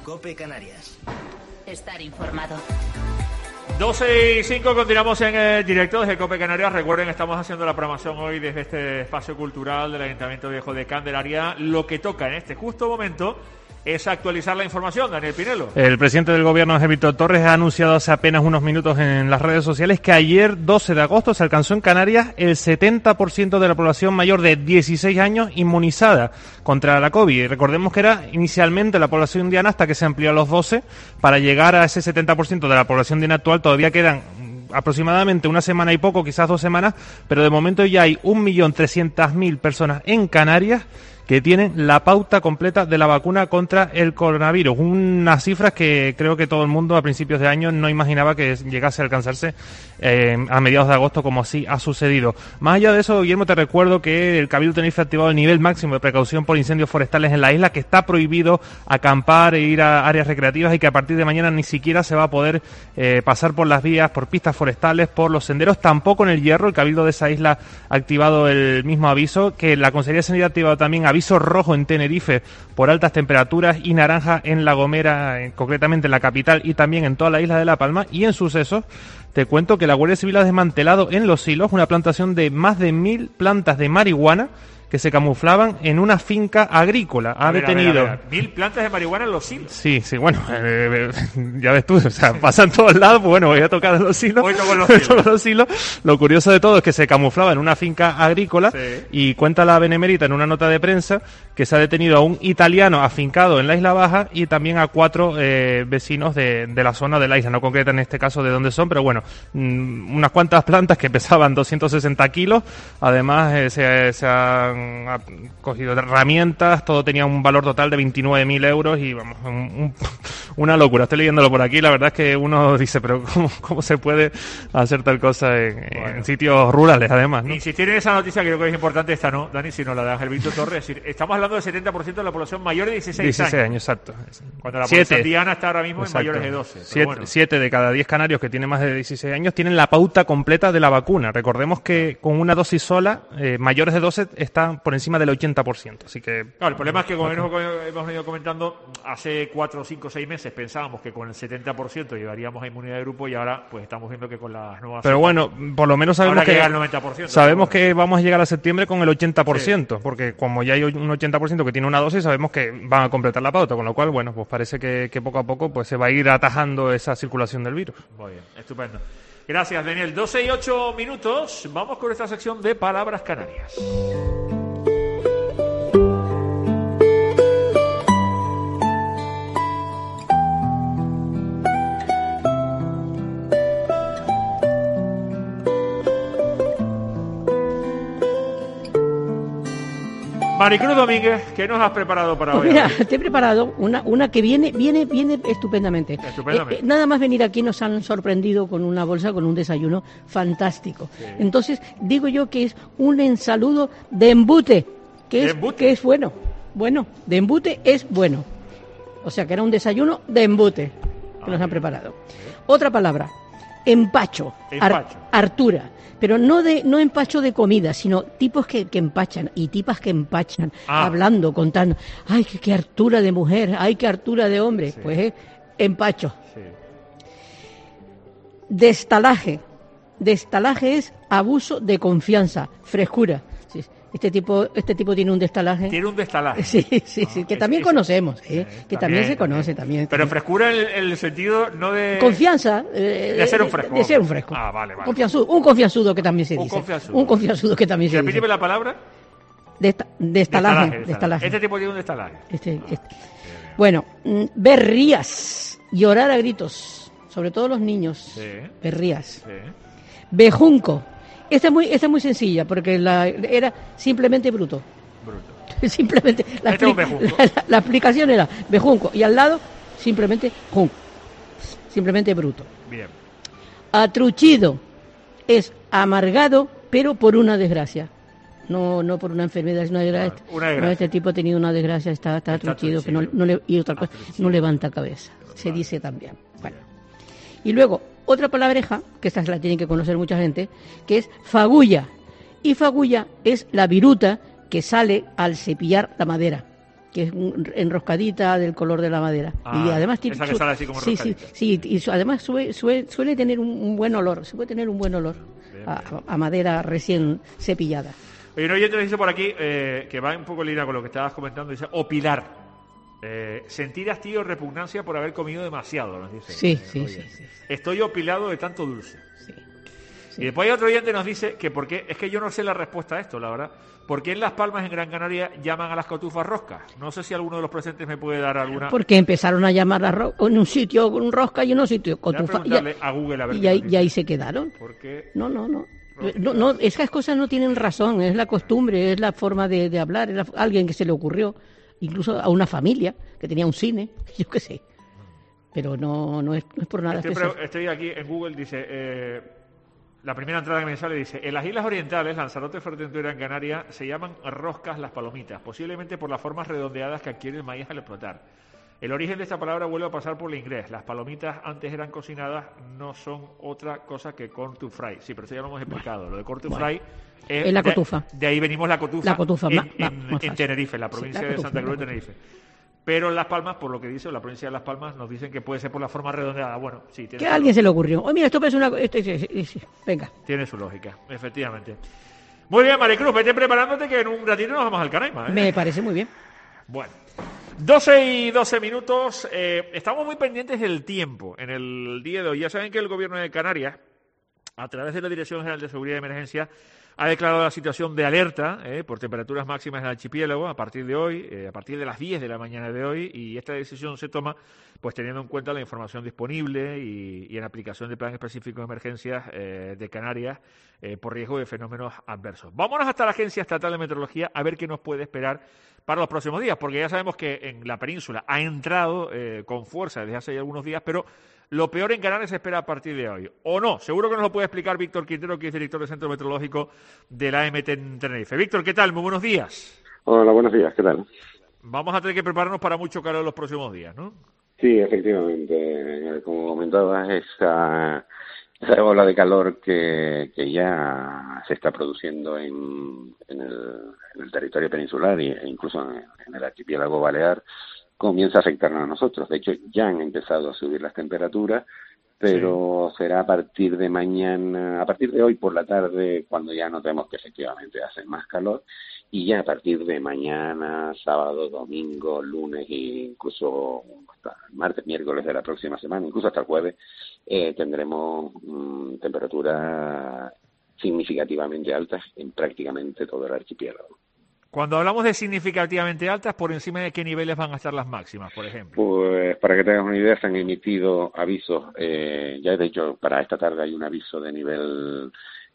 COPE Canarias. Estar informado. 12:05, continuamos en directo desde COPE Canarias. Recuerden, estamos haciendo la programación hoy desde este espacio cultural del Ayuntamiento Viejo de Candelaria. Lo que toca en este justo momento es actualizar la información. Daniel Pinelo. El presidente del gobierno, José Víctor Torres, ha anunciado hace apenas unos minutos en las redes sociales que ayer, 12 de agosto, se alcanzó en Canarias el 70% de la población mayor de 16 años inmunizada contra la COVID. Recordemos que era inicialmente la población diana hasta que se amplió a los 12. Para llegar a ese 70% de la población diana actual todavía quedan aproximadamente una semana y poco, quizás 2 semanas, pero de momento ya hay 1.300.000 personas en Canarias que tienen la pauta completa de la vacuna contra el coronavirus. Unas cifras que creo que todo el mundo a principios de año no imaginaba que llegase a alcanzarse a mediados de agosto, como así ha sucedido. Más allá de eso, Guillermo, te recuerdo que el Cabildo Tenerife ha activado el nivel máximo de precaución por incendios forestales en la isla, que está prohibido acampar e ir a áreas recreativas y que a partir de mañana ni siquiera se va a poder pasar por las vías, por pistas forestales, por los senderos, tampoco en el Hierro. El Cabildo de esa isla ha activado el mismo aviso, que la Consejería de Sanidad ha activado también aviso rojo en Tenerife por altas temperaturas y naranja en La Gomera, concretamente en la capital y también en toda la isla de La Palma. Y en sucesos, te cuento que la Guardia Civil ha desmantelado en Los Silos una plantación de más de 1.000 plantas de marihuana que se camuflaban en una finca agrícola. Ha detenido 1.000 plantas de marihuana en Los Silos. Sí, bueno, ya ves tú, o sea, pasan todos lados, pues bueno, voy a tocar Los Silos. Hoy toco Los Silos. Lo curioso de todo es que se camuflaba en una finca agrícola, sí. Y cuenta la Benemérita en una nota de prensa que se ha detenido a un italiano afincado en la Isla Baja y también a 4 vecinos de la zona de la isla, no concreta en este caso de dónde son, pero bueno, unas cuantas plantas que pesaban 260 kilos, además se han cogido herramientas, todo tenía un valor total de 29.000 euros y vamos, una locura. Estoy leyéndolo por aquí, la verdad es que uno dice, pero ¿cómo se puede hacer tal cosa en sitios rurales además, ¿no? Insistir en esa noticia que creo que es importante, esta no, Dani, sino la de Ángel Víctor Torres, es decir, estamos hablando del 70% de la población mayor de 16 años. Exacto. Cuando la población diana está ahora mismo exacto. En mayores de 12. 7 de cada 10 canarios que tienen más de 16 años tienen la pauta completa de la vacuna. Recordemos que con una dosis sola, mayores de 12 están por encima del 80%. Así que claro, el problema es que, como hemos venido comentando, hace 4, 5, 6 meses pensábamos que con el 70% llegaríamos a inmunidad de grupo y ahora pues estamos viendo que con las nuevas... Pero bueno, por lo menos sabemos que llega al 90%. Sabemos que vamos a llegar a septiembre con el 80%, sí. Porque como ya hay un 80% que tiene una dosis, sabemos que van a completar la pauta, con lo cual, bueno, pues parece que poco a poco pues se va a ir atajando esa circulación del virus. Muy bien, estupendo. Gracias, Daniel. 12:08. Vamos con esta sección de Palabras Canarias. Maricruz Domínguez, ¿qué nos has preparado para hoy? Mira, te he preparado una que viene estupendamente. Nada más venir aquí nos han sorprendido con una bolsa, con un desayuno fantástico. Sí. Entonces, digo yo que es un ensaludo de embute, que es bueno. Bueno, de embute es bueno. O sea, que era un desayuno de embute que nos han preparado. Sí. Otra palabra, empacho. Hartura. Pero no empacho de comida, sino tipos que empachan y tipas que empachan, hablando, contando. ¡Ay, qué hartura de mujer! ¡Ay, qué hartura de hombre! Sí. Pues empacho. Sí. Destalaje. Destalaje es abuso de confianza, frescura. Sí. Este tipo tiene un destalaje. Tiene un destalaje. Sí, que también conocemos, que también se conoce también. Pero frescura en el sentido no de... Confianza. De ser un fresco. De ser un fresco. Vale. Un confianzudo que también se dice. Un confianzudo que también se dice. Repíteme la palabra. Destalaje. Este tipo tiene un destalaje. Bueno, berrías. Llorar a gritos. Sobre todo los niños. Sí. Berrías. Sí. Bejunco. Esta es muy sencilla, porque era simplemente bruto. Simplemente. La explicación era bejunco y al lado simplemente junco. Simplemente bruto. Bien. Atruchido es amargado, pero por una desgracia. No por una enfermedad, es una desgracia. No, este tipo ha tenido una desgracia, está atruchido, que y otra cosa, no levanta cabeza. Se dice también. Bueno. Y luego, otra palabreja, que esta la tienen que conocer mucha gente, que es fagulla. Y fagulla es la viruta que sale al cepillar la madera. que es enroscadita del color de la madera. Y además tiene, esa que sale así como enroscadita. Sí, y además suele tener un buen olor, se puede tener un buen olor a madera recién cepillada. Oye, un oyente dice por aquí, que va un poco en línea con lo que estabas comentando, dice, opilar. Sentir hastío o repugnancia por haber comido demasiado, nos dice. Sí. Estoy opilado de tanto dulce. Sí. Y después hay otro oyente que nos dice que porque es que yo no sé la respuesta a esto, la verdad. ¿Por qué en Las Palmas, en Gran Canaria, llaman a las cotufas roscas? No sé si alguno de los presentes me puede dar alguna. Porque empezaron a llamar en un sitio con rosca y en un sitio cotufa. A Google a ver y ahí se quedaron. ¿Por qué? No, esas cosas no tienen razón, es la costumbre, es la forma de hablar, es alguien que se le ocurrió, incluso a una familia que tenía un cine, yo qué sé. Pero no es por nada especial. Estoy aquí en Google, dice, la primera entrada que me sale dice, en las Islas Orientales, Lanzarote, Fuerteventura y Gran Canaria, se llaman roscas las palomitas, posiblemente por las formas redondeadas que adquiere el maíz al explotar. El origen de esta palabra vuelve a pasar por el inglés. Las palomitas antes eran cocinadas, no son otra cosa que corn to fry. Sí, pero eso ya lo hemos explicado. Lo de corn to fry es la cotufa. De ahí venimos la cotufa en Tenerife, en la provincia de Santa Cruz de Tenerife. Pero en Las Palmas, por lo que dice la provincia de Las Palmas, nos dicen que puede ser por la forma redondeada. Bueno, sí. Que a alguien se le ocurrió. Oye, mira, esto parece una... venga. Tiene su lógica, efectivamente. Muy bien, Maricruz, vete preparándote que en un ratito nos vamos al Canaima. Me parece muy bien. Bueno, 12:12 minutos. Estamos muy pendientes del tiempo en el día de hoy. Ya saben que el Gobierno de Canarias, a través de la Dirección General de Seguridad y Emergencia, ha declarado la situación de alerta por temperaturas máximas en el archipiélago a partir de hoy, a partir de las 10 de la mañana de hoy, y esta decisión se toma pues teniendo en cuenta la información disponible y en aplicación del Plan Específico de Emergencias de Canarias por riesgo de fenómenos adversos. Vámonos hasta la Agencia Estatal de Meteorología a ver qué nos puede esperar para los próximos días, porque ya sabemos que en la península ha entrado con fuerza desde hace ya algunos días, pero lo peor en Canarias se espera a partir de hoy. ¿O no? Seguro que nos lo puede explicar Víctor Quintero, que es director del Centro Meteorológico de la AMT en Tenerife. Víctor, ¿qué tal? Muy buenos días. Hola, buenos días. ¿Qué tal? Vamos a tener que prepararnos para mucho calor en los próximos días, ¿no? Sí, efectivamente. Como comentabas, esa ola de calor que ya se está produciendo en el territorio peninsular e incluso en el archipiélago balear, comienza a afectarnos a nosotros. De hecho, ya han empezado a subir las temperaturas, pero será a partir de mañana, a partir de hoy por la tarde, cuando ya notemos que efectivamente hace más calor, y ya a partir de mañana, sábado, domingo, lunes e incluso hasta martes, miércoles de la próxima semana, incluso hasta el jueves, tendremos temperaturas significativamente altas en prácticamente todo el archipiélago. Cuando hablamos de significativamente altas, ¿por encima de qué niveles van a estar las máximas, por ejemplo? Pues para que tengas una idea, se han emitido avisos, ya de hecho para esta tarde hay un aviso de nivel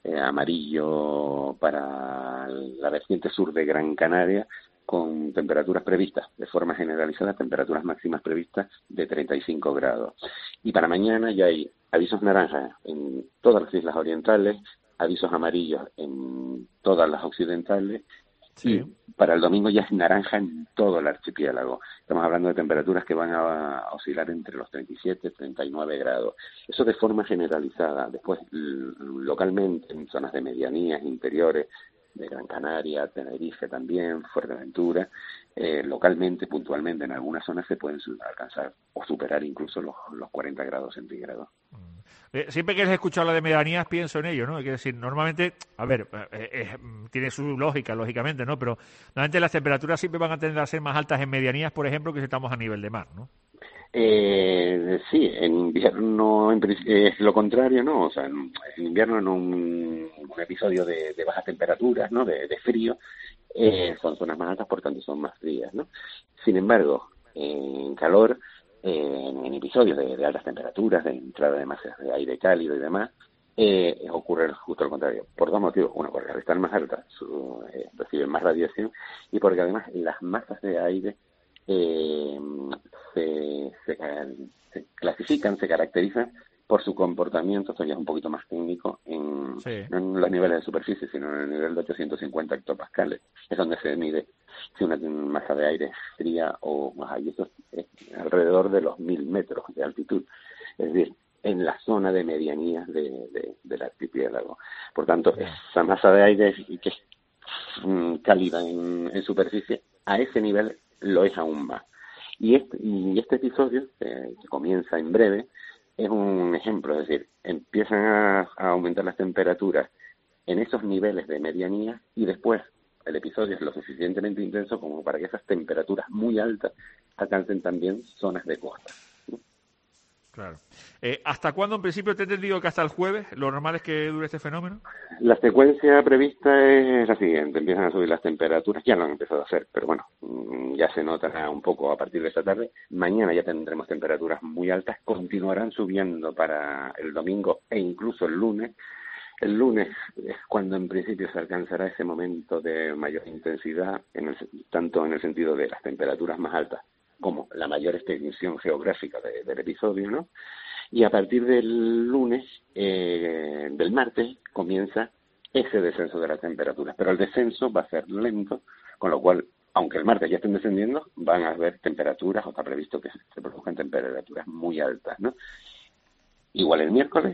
amarillo para la vertiente sur de Gran Canaria, con temperaturas previstas, de forma generalizada, temperaturas máximas previstas de 35 grados. Y para mañana ya hay avisos naranjas en todas las islas orientales, avisos amarillos en todas las occidentales, sí. Y para el domingo ya es naranja en todo el archipiélago. Estamos hablando de temperaturas que van a oscilar entre los 37 y 39 grados. Eso de forma generalizada. Después, localmente, en zonas de medianías, interiores, de Gran Canaria, Tenerife también, Fuerteventura, localmente, puntualmente, en algunas zonas se pueden alcanzar o superar incluso los 40 grados centígrados. Siempre que les escucho hablar de medianías pienso en ello, ¿no? Es decir, normalmente, a ver, tiene su lógica, lógicamente, ¿no? Pero normalmente las temperaturas siempre van a tender a ser más altas en medianías, por ejemplo, que si estamos a nivel de mar, ¿no? Sí, en invierno es lo contrario, ¿no? O sea, en invierno en un episodio de bajas temperaturas, ¿no? De frío, son zonas más altas, por tanto son más frías, ¿no? Sin embargo, en calor, en episodios de altas temperaturas, de entrada de masas de aire cálido y demás, ocurre justo lo contrario. Por dos motivos. Uno, porque al estar más altas reciben más radiación, y porque además las masas de aire se clasifican, se caracterizan por su comportamiento, esto ya es un poquito más técnico, no en los niveles de superficie, sino en el nivel de 850 hectopascales. Es donde se mide si una masa de aire es fría o más allá. Eso es alrededor de los 1000 metros de altitud. Es decir, en la zona de medianías del archipiélago. Por tanto, esa masa de aire que es cálida en superficie, a ese nivel lo es aún más. Y este episodio, que comienza en breve, es un ejemplo, es decir, empiezan a aumentar las temperaturas en esos niveles de medianía y después el episodio es lo suficientemente intenso como para que esas temperaturas muy altas alcancen también zonas de costa. Claro. ¿Hasta cuándo, en principio, te he entendido que hasta el jueves? ¿Lo normal es que dure este fenómeno? La secuencia prevista es la siguiente. Empiezan a subir las temperaturas, ya lo han empezado a hacer, pero bueno, ya se notará un poco a partir de esta tarde. Mañana ya tendremos temperaturas muy altas, continuarán subiendo para el domingo e incluso el lunes. El lunes es cuando en principio se alcanzará ese momento de mayor intensidad, tanto en el sentido de las temperaturas más altas como la mayor extensión geográfica del episodio, ¿no? Y a partir del lunes, del martes, comienza ese descenso de las temperaturas. Pero el descenso va a ser lento, con lo cual, aunque el martes ya estén descendiendo, van a haber temperaturas, o está previsto que se produzcan temperaturas muy altas, ¿no? Igual el miércoles,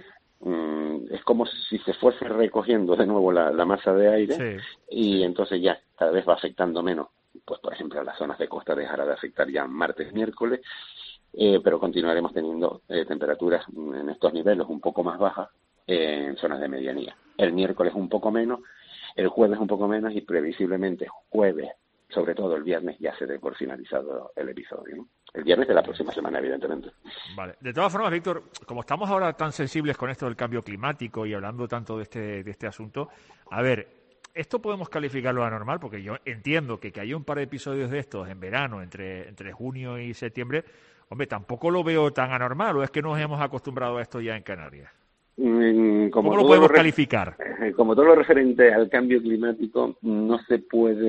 es como si se fuese recogiendo de nuevo la masa de aire, sí. Y entonces ya cada vez va afectando menos. Pues por ejemplo las zonas de costa dejará de afectar ya martes, miércoles, pero continuaremos teniendo temperaturas en estos niveles un poco más bajas en zonas de medianía. El miércoles un poco menos, el jueves un poco menos y previsiblemente jueves, sobre todo el viernes, ya se dé por finalizado el episodio, ¿no? El viernes de la próxima semana, evidentemente. Vale. De todas formas, Víctor, como estamos ahora tan sensibles con esto del cambio climático y hablando tanto de este asunto, a ver, ¿esto podemos calificarlo de anormal? Porque yo entiendo que haya un par de episodios de estos en verano, entre junio y septiembre, hombre, tampoco lo veo tan anormal, ¿o es que nos hemos acostumbrado a esto ya en Canarias? ¿Cómo lo podemos calificar? Como todo lo referente al cambio climático, no se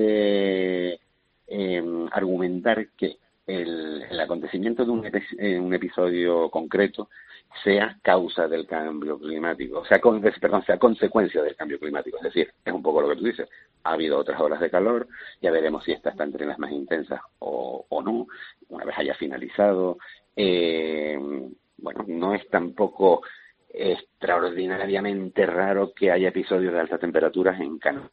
puede argumentar que el acontecimiento de un episodio concreto sea causa del cambio climático, sea consecuencia del cambio climático. Es decir, es un poco lo que tú dices, ha habido otras olas de calor, ya veremos si estas están entre las más intensas o no, una vez haya finalizado. Bueno, no es tampoco extraordinariamente raro que haya episodios de altas temperaturas en Canarias.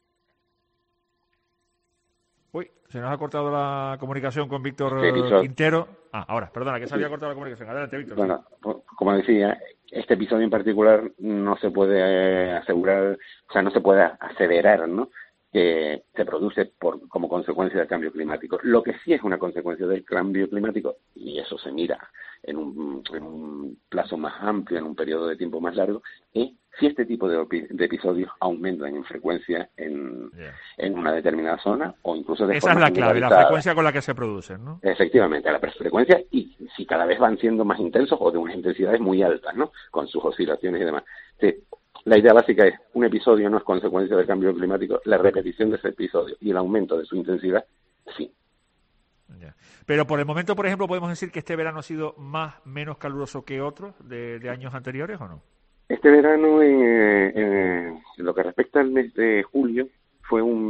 Uy, se nos ha cortado la comunicación con Víctor Quintero. Ahora, perdona, que se había cortado la comunicación. Adelante, Víctor. Bueno, como decía, este episodio en particular no se puede asegurar, o sea, no se puede aseverar, ¿no?, que se produce como consecuencia del cambio climático. Lo que sí es una consecuencia del cambio climático, y eso se mira en un plazo más amplio, en un periodo de tiempo más largo, es si este tipo de episodios aumentan en frecuencia en una determinada zona o incluso de forma generalizada. Esa es la clave, la frecuencia con la que se producen, ¿no? Efectivamente, la frecuencia, y si cada vez van siendo más intensos o de unas intensidades muy altas, ¿no?, con sus oscilaciones y demás. Sí, la idea básica es, un episodio no es consecuencia del cambio climático, la repetición de ese episodio y el aumento de su intensidad, sí. Ya. Pero por el momento, por ejemplo, ¿podemos decir que este verano ha sido menos caluroso que otros de años anteriores o no? Este verano, en lo que respecta al mes de julio, fue un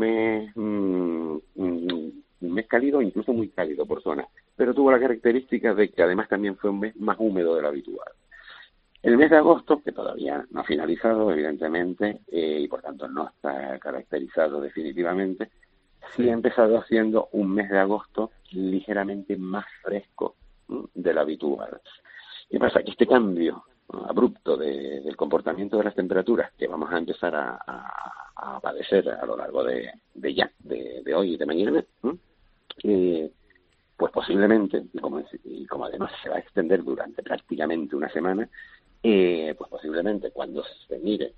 mes cálido, incluso muy cálido por zona, pero tuvo la característica de que además también fue un mes más húmedo de lo habitual. El mes de agosto, que todavía no ha finalizado, evidentemente, y por tanto no está caracterizado definitivamente, sí ha empezado siendo un mes de agosto ligeramente más fresco de lo habitual. ¿Qué pasa? Que este cambio abrupto del comportamiento de las temperaturas que vamos a empezar a padecer a lo largo de hoy y de mañana, pues posiblemente, y como además se va a extender durante prácticamente una semana, pues posiblemente cuando se mire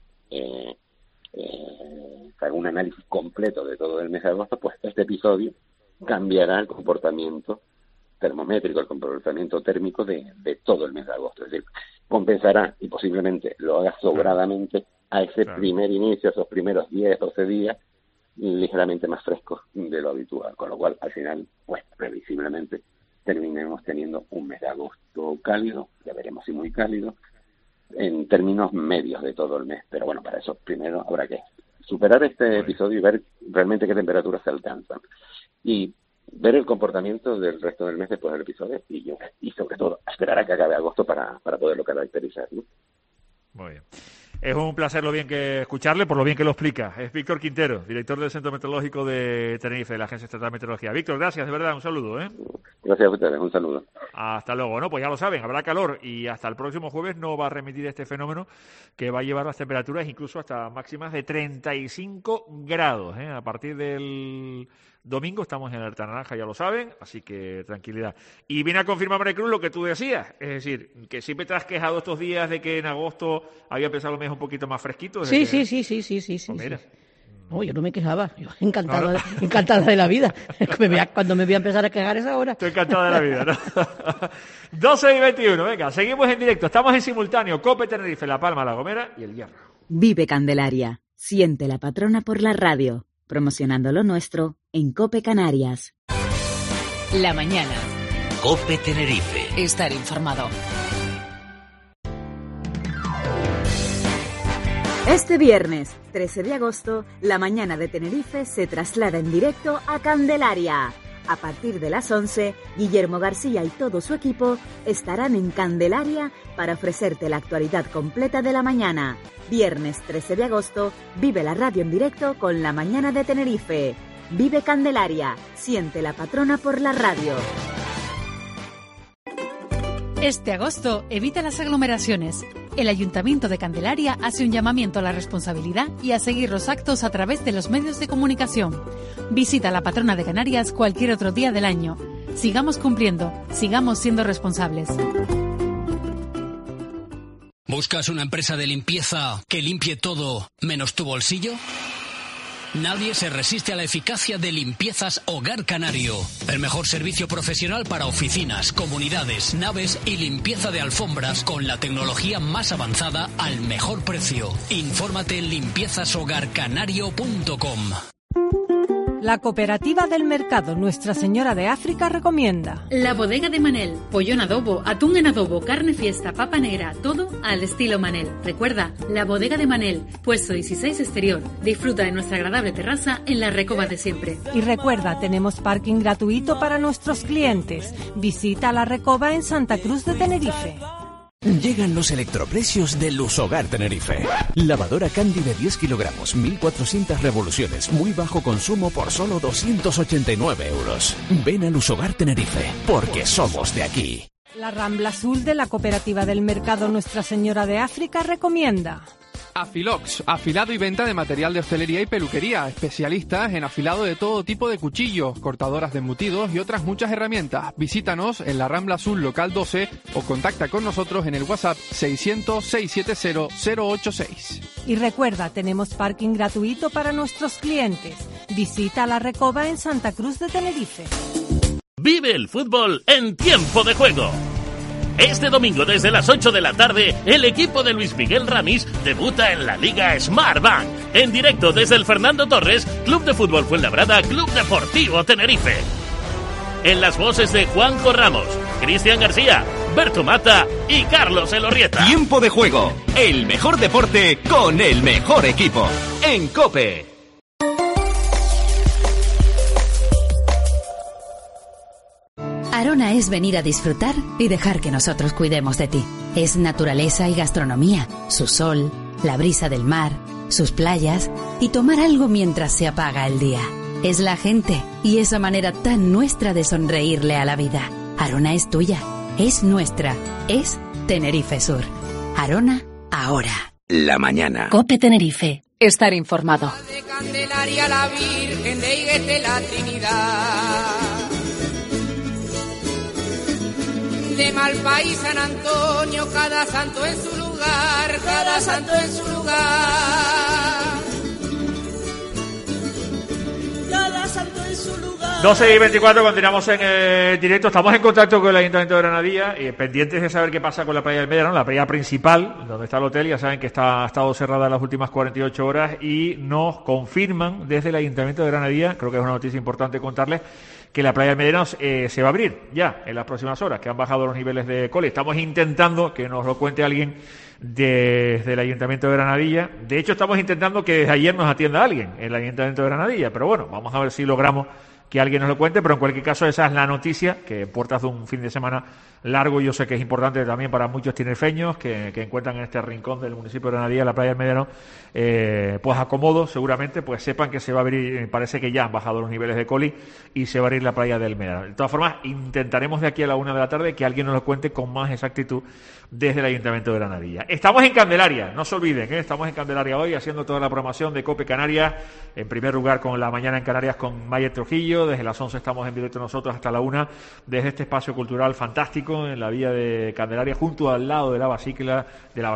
para un análisis completo de todo el mes de agosto, pues este episodio cambiará el comportamiento termométrico, el comportamiento térmico de todo el mes de agosto. Es decir, compensará y posiblemente lo haga sobradamente a ese primer inicio, esos primeros 10, 12 días, ligeramente más frescos de lo habitual, con lo cual al final, pues previsiblemente terminemos teniendo un mes de agosto cálido, ya veremos si muy cálido, en términos medios de todo el mes. Pero bueno, para eso primero habrá que superar este episodio y ver realmente qué temperaturas se alcanzan y ver el comportamiento del resto del mes después del episodio y sobre todo esperar a que acabe agosto para poderlo caracterizar, ¿no? Muy bien. Es un placer lo bien que escucharle, por lo bien que lo explica. Es Víctor Quintero, director del Centro Meteorológico de Tenerife, de la Agencia Estatal de Meteorología. Víctor, gracias, de verdad, un saludo. Gracias a ustedes, un saludo. Hasta luego. No, pues ya lo saben, habrá calor y hasta el próximo jueves no va a remitir este fenómeno que va a llevar las temperaturas incluso hasta máximas de 35 grados. A partir del domingo estamos en alerta naranja, ya lo saben, así que tranquilidad. Y viene a confirmar, María Cruz, lo que tú decías, es decir, que siempre te has quejado estos días de que en agosto había empezado lo mejor un poquito más fresquito. Sí. Pues mira. No, yo no me quejaba, yo encantada de la vida. Cuando me voy a empezar a quejar es ahora. Estoy encantada de la vida, ¿no? 12:21, venga, seguimos en directo, estamos en simultáneo, COPE Tenerife, La Palma, La Gomera y El Hierro. Vive Candelaria, siente la patrona por la radio, promocionando lo nuestro en COPE Canarias. La mañana. COPE Tenerife. Estar informado. Este viernes, 13 de agosto, la mañana de Tenerife se traslada en directo a Candelaria. A partir de las 11, Guillermo García y todo su equipo estarán en Candelaria para ofrecerte la actualidad completa de la mañana. Viernes 13 de agosto, vive la radio en directo con la mañana de Tenerife. Vive Candelaria, siente la patrona por la radio. Este agosto, evita las aglomeraciones. El Ayuntamiento de Candelaria hace un llamamiento a la responsabilidad y a seguir los actos a través de los medios de comunicación. Visita a la patrona de Canarias cualquier otro día del año. Sigamos cumpliendo, sigamos siendo responsables. ¿Buscas una empresa de limpieza que limpie todo menos tu bolsillo? Nadie se resiste a la eficacia de Limpiezas Hogar Canario. El mejor servicio profesional para oficinas, comunidades, naves y limpieza de alfombras con la tecnología más avanzada al mejor precio. Infórmate en limpiezashogarcanario.com. La Cooperativa del Mercado Nuestra Señora de África recomienda La Bodega de Manel, pollo en adobo, atún en adobo, carne fiesta, papa negra, todo al estilo Manel. Recuerda, La Bodega de Manel, puesto 16 exterior. Disfruta de nuestra agradable terraza en la Recoba de siempre. Y recuerda, tenemos parking gratuito para nuestros clientes. Visita la Recoba en Santa Cruz de Tenerife. Llegan los electroprecios de Lusogar Tenerife. Lavadora Candy de 10 kilogramos, 1.400 revoluciones, muy bajo consumo por solo 289 euros. Ven a Lusogar Tenerife, porque somos de aquí. La Rambla Azul de la Cooperativa del Mercado Nuestra Señora de África recomienda Afilox, afilado y venta de material de hostelería y peluquería, especialistas en afilado de todo tipo de cuchillos, cortadoras de embutidos y otras muchas herramientas. Visítanos en la Rambla Azul local 12 o contacta con nosotros en el WhatsApp 600-670-086. Y recuerda, tenemos parking gratuito para nuestros clientes. Visita la Recoba en Santa Cruz de Tenerife. Vive el fútbol en tiempo de juego. Este domingo desde las 8 de la tarde, el equipo de Luis Miguel Ramis debuta en la Liga Smartbank. En directo desde el Fernando Torres, Club de Fútbol Fuenlabrada, Club Deportivo Tenerife. En las voces de Juanjo Ramos, Cristian García, Berto Mata y Carlos Elorrieta. Tiempo de juego, el mejor deporte con el mejor equipo. En COPE. Arona es venir a disfrutar y dejar que nosotros cuidemos de ti. Es naturaleza y gastronomía, su sol, la brisa del mar, sus playas y tomar algo mientras se apaga el día. Es la gente y esa manera tan nuestra de sonreírle a la vida. Arona es tuya, es nuestra, es Tenerife Sur. Arona, ahora. La mañana. COPE Tenerife. Estar informado. De Candelaria la Virgen de Higuete la Trinidad. De Malpaís San Antonio, cada santo en su lugar, cada santo en su lugar. Cada santo en su lugar. 12:24, continuamos en directo. Estamos en contacto con el Ayuntamiento de Granadilla y pendientes de saber qué pasa con la playa del Medrano, la playa principal, donde está el hotel. Ya saben que ha estado cerrada las últimas 48 horas y nos confirman desde el Ayuntamiento de Granadilla, creo que es una noticia importante contarles, que la playa del Medrano se va a abrir ya en las próximas horas, que han bajado los niveles de cole. Estamos intentando que nos lo cuente alguien desde el Ayuntamiento de Granadilla. De hecho, estamos intentando que desde ayer nos atienda alguien en el Ayuntamiento de Granadilla, pero bueno, vamos a ver si logramos que alguien nos lo cuente, pero en cualquier caso esa es la noticia, que en puertas de un fin de semana largo, yo sé que es importante también para muchos tinerfeños que encuentran en este rincón del municipio de Granadilla, la playa del Médano, pues acomodo seguramente, pues sepan que se va a abrir, parece que ya han bajado los niveles de coli y se va a abrir la playa del Médano. De todas formas, intentaremos de aquí a la 1 de la tarde que alguien nos lo cuente con más exactitud desde el Ayuntamiento de Granadilla. Estamos en Candelaria, no se olviden, estamos en Candelaria hoy haciendo toda la programación de COPE Canarias, en primer lugar con La Mañana en Canarias con Mayer Trujillo, desde las 11 estamos en directo nosotros hasta la 1, desde este espacio cultural fantástico en la vía de Candelaria, junto al lado de la Basílica,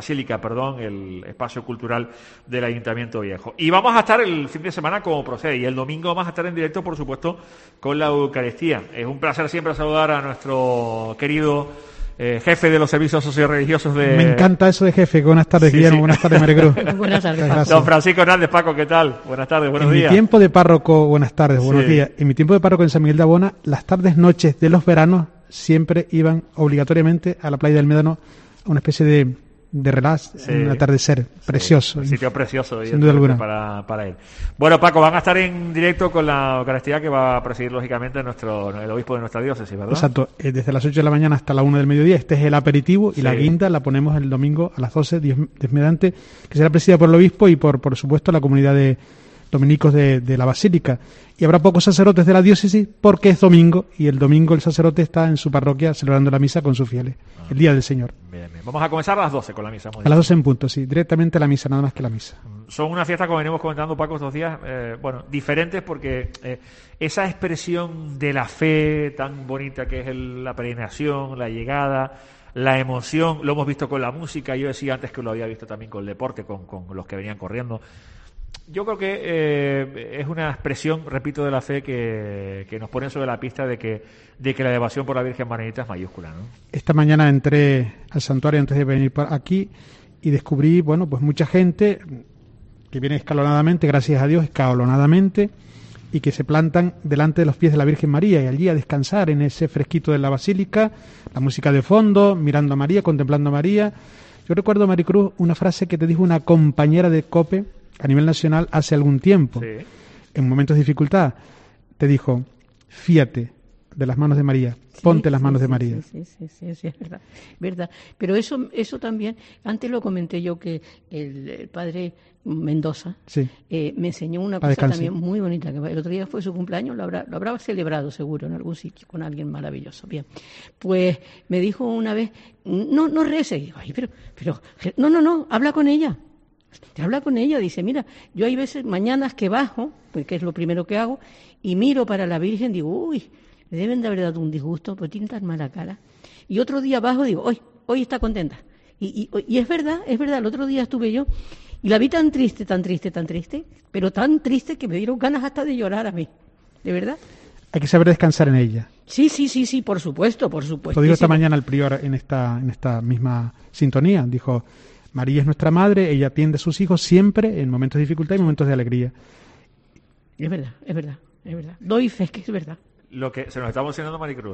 el espacio cultural del Ayuntamiento Viejo. Y vamos a estar el fin de semana como procede, y el domingo vamos a estar en directo, por supuesto, con la Eucaristía. Es un placer siempre saludar a nuestro querido jefe de los servicios socioreligiosos de... Me encanta eso de jefe. Buenas tardes, Guillermo. Sí. Buenas tardes, Maricruz. Buenas tardes, Paco. Don Francisco Hernández, Paco, ¿qué tal? Buenas tardes, buenos días. En mi tiempo de párroco, buenas tardes, buenos días. En mi tiempo de párroco en San Miguel de Abona, las tardes, noches de los veranos siempre iban obligatoriamente a la playa del Médano a una especie de relax, un atardecer precioso. Un sitio precioso, sin duda alguna. Para ir. Bueno, Paco, van a estar en directo con la Eucaristía que va a presidir, lógicamente, el obispo de nuestra diócesis, ¿verdad? Exacto, desde las 8 de la mañana hasta la 1 del mediodía. Este es el aperitivo y la guinda la ponemos el domingo a las 12, Dios mediante, que será presidida por el obispo y por supuesto la comunidad de dominicos de la Basílica. Y habrá pocos sacerdotes de la diócesis porque es domingo y el domingo el sacerdote está en su parroquia celebrando la misa con sus fieles, el Día del Señor. Bien. Vamos a comenzar a las 12 con la misa. A las 12 en punto, sí, directamente la misa, nada más que la misa. Son una fiesta, como venimos comentando, Paco, estos días, diferentes porque esa expresión de la fe tan bonita que es la peregrinación, la llegada, la emoción, lo hemos visto con la música, yo decía antes que lo había visto también con el deporte, con los que venían corriendo. Yo creo que es una expresión, repito, de la fe que nos pone sobre la pista de que la devoción por la Virgen Marinita es mayúscula, ¿no? Esta mañana entré al santuario antes de venir por aquí y descubrí, pues mucha gente que viene escalonadamente, gracias a Dios, y que se plantan delante de los pies de la Virgen María y allí a descansar en ese fresquito de la Basílica, la música de fondo, mirando a María, contemplando a María. Yo recuerdo, Maricruz, una frase que te dijo una compañera de COPE a nivel nacional hace algún tiempo, en momentos de dificultad, te dijo, fíate de las manos de María, ponte las manos de María. Sí, es verdad. Pero eso también, antes lo comenté yo, que el padre Mendoza me enseñó una cosa también muy bonita, que el otro día fue su cumpleaños, lo habrá celebrado seguro en algún sitio con alguien maravilloso. Bien, pues me dijo una vez, no reces, pero no, habla con ella. Te habla con ella, dice, mira, yo hay veces, mañanas que bajo, pues que es lo primero que hago, y miro para la Virgen, digo, uy, le deben de haber dado un disgusto, porque tiene tan mala cara. Y otro día bajo, digo, hoy está contenta. Y es verdad, el otro día estuve yo, y la vi tan triste, pero tan triste que me dieron ganas hasta de llorar a mí, de verdad. Hay que saber descansar en ella. Sí, por supuesto. Lo dijo esta mañana el prior en esta misma sintonía, dijo... María es nuestra madre, ella atiende a sus hijos siempre en momentos de dificultad y momentos de alegría. Es verdad. Doy fe que es verdad. Lo que se nos está emocionando, Maricruz,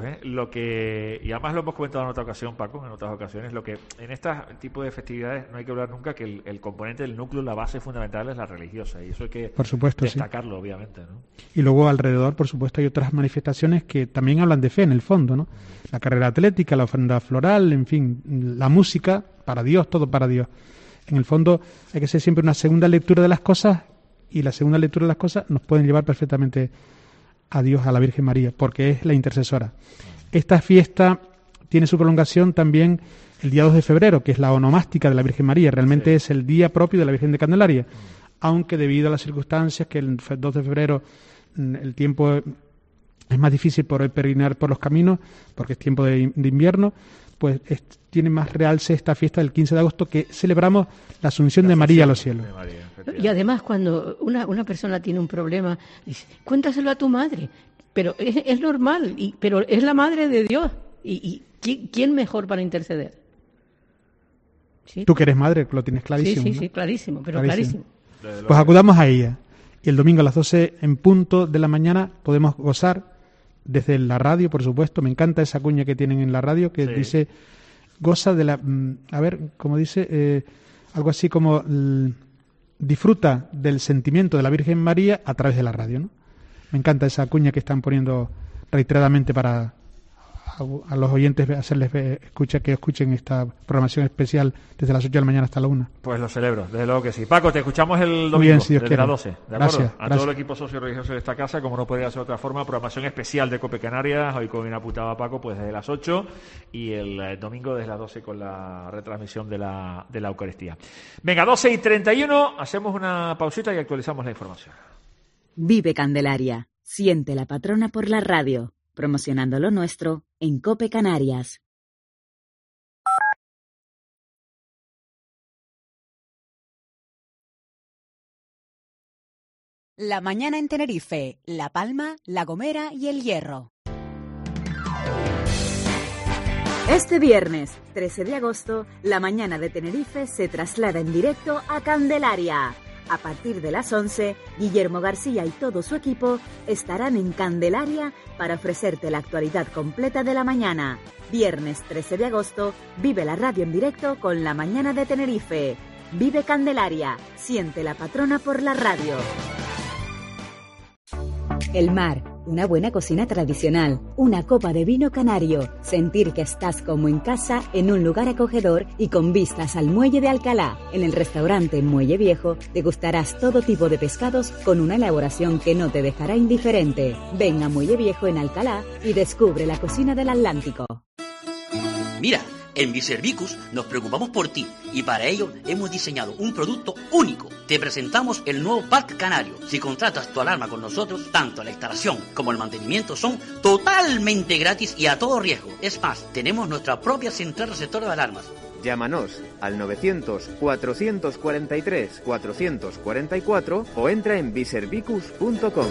y además lo hemos comentado en otra ocasión, Paco, en otras ocasiones, lo que en este tipo de festividades no hay que hablar nunca que el componente del núcleo, la base fundamental es la religiosa, y eso hay que destacarlo, obviamente, ¿no? Y luego alrededor, por supuesto, hay otras manifestaciones que también hablan de fe, en el fondo, ¿no? La carrera atlética, la ofrenda floral, en fin, la música, para Dios, todo para Dios. En el fondo hay que hacer siempre una segunda lectura de las cosas, y la segunda lectura de las cosas nos pueden llevar perfectamente a Dios, a la Virgen María, porque es la intercesora. Esta fiesta tiene su prolongación también el día 2 de febrero, que es la onomástica de la Virgen María. Realmente es el día propio de la Virgen de Candelaria, aunque debido a las circunstancias que el 2 de febrero el tiempo es más difícil por peregrinar por los caminos, porque es tiempo de invierno, pues tiene más realce esta fiesta del 15 de agosto, que celebramos la Asunción de María a los cielos. Y además, cuando una persona tiene un problema, dice, cuéntaselo a tu madre. Pero es normal, pero es la madre de Dios. ¿Y quién mejor para interceder? ¿Sí? Tú que eres madre, lo tienes clarísimo. Sí, clarísimo, clarísimo. Pues acudamos a ella. Y el domingo a las 12 en punto de la mañana podemos gozar desde la radio, por supuesto. Me encanta esa cuña que tienen en la radio que dice, goza de la... a ver, como dice, algo así como... disfruta del sentimiento de la Virgen María a través de la radio, ¿no? Me encanta esa cuña que están poniendo reiteradamente para a los oyentes hacerles que escuchen esta programación especial desde las 8 de la mañana hasta la 1. Pues lo celebro, desde luego que sí. Paco, te escuchamos el domingo bien, si Dios desde quiere. las 12, ¿de acuerdo? Gracias, a todo el equipo socio religioso de esta casa, como no podría ser de otra forma, programación especial de COPE Canarias, hoy con una putada Paco, pues desde las 8 y el domingo desde las 12 con la retransmisión de la Eucaristía. Venga, 12:31, hacemos una pausita y actualizamos la información. Vive Candelaria, siente la patrona por la radio, promocionando lo nuestro en COPE Canarias. La mañana en Tenerife, La Palma, La Gomera y El Hierro. Este viernes, 13 de agosto, la mañana de Tenerife se traslada en directo a Candelaria. A partir de las 11, Guillermo García y todo su equipo estarán en Candelaria para ofrecerte la actualidad completa de la mañana. Viernes 13 de agosto, vive la radio en directo con la mañana de Tenerife. Vive Candelaria, siente la patrona por la radio. El mar, una buena cocina tradicional, una copa de vino canario, sentir que estás como en casa en un lugar acogedor y con vistas al muelle de Alcalá. En el restaurante Muelle Viejo degustarás todo tipo de pescados con una elaboración que no te dejará indiferente. Ven a Muelle Viejo en Alcalá y descubre la cocina del Atlántico. Mira, en Biservicus nos preocupamos por ti y para ello hemos diseñado un producto único. Te presentamos el nuevo Pack Canario. Si contratas tu alarma con nosotros, tanto la instalación como el mantenimiento son totalmente gratis y a todo riesgo. Es más, tenemos nuestra propia central receptora de alarmas. Llámanos al 900-443-444 o entra en biservicus.com.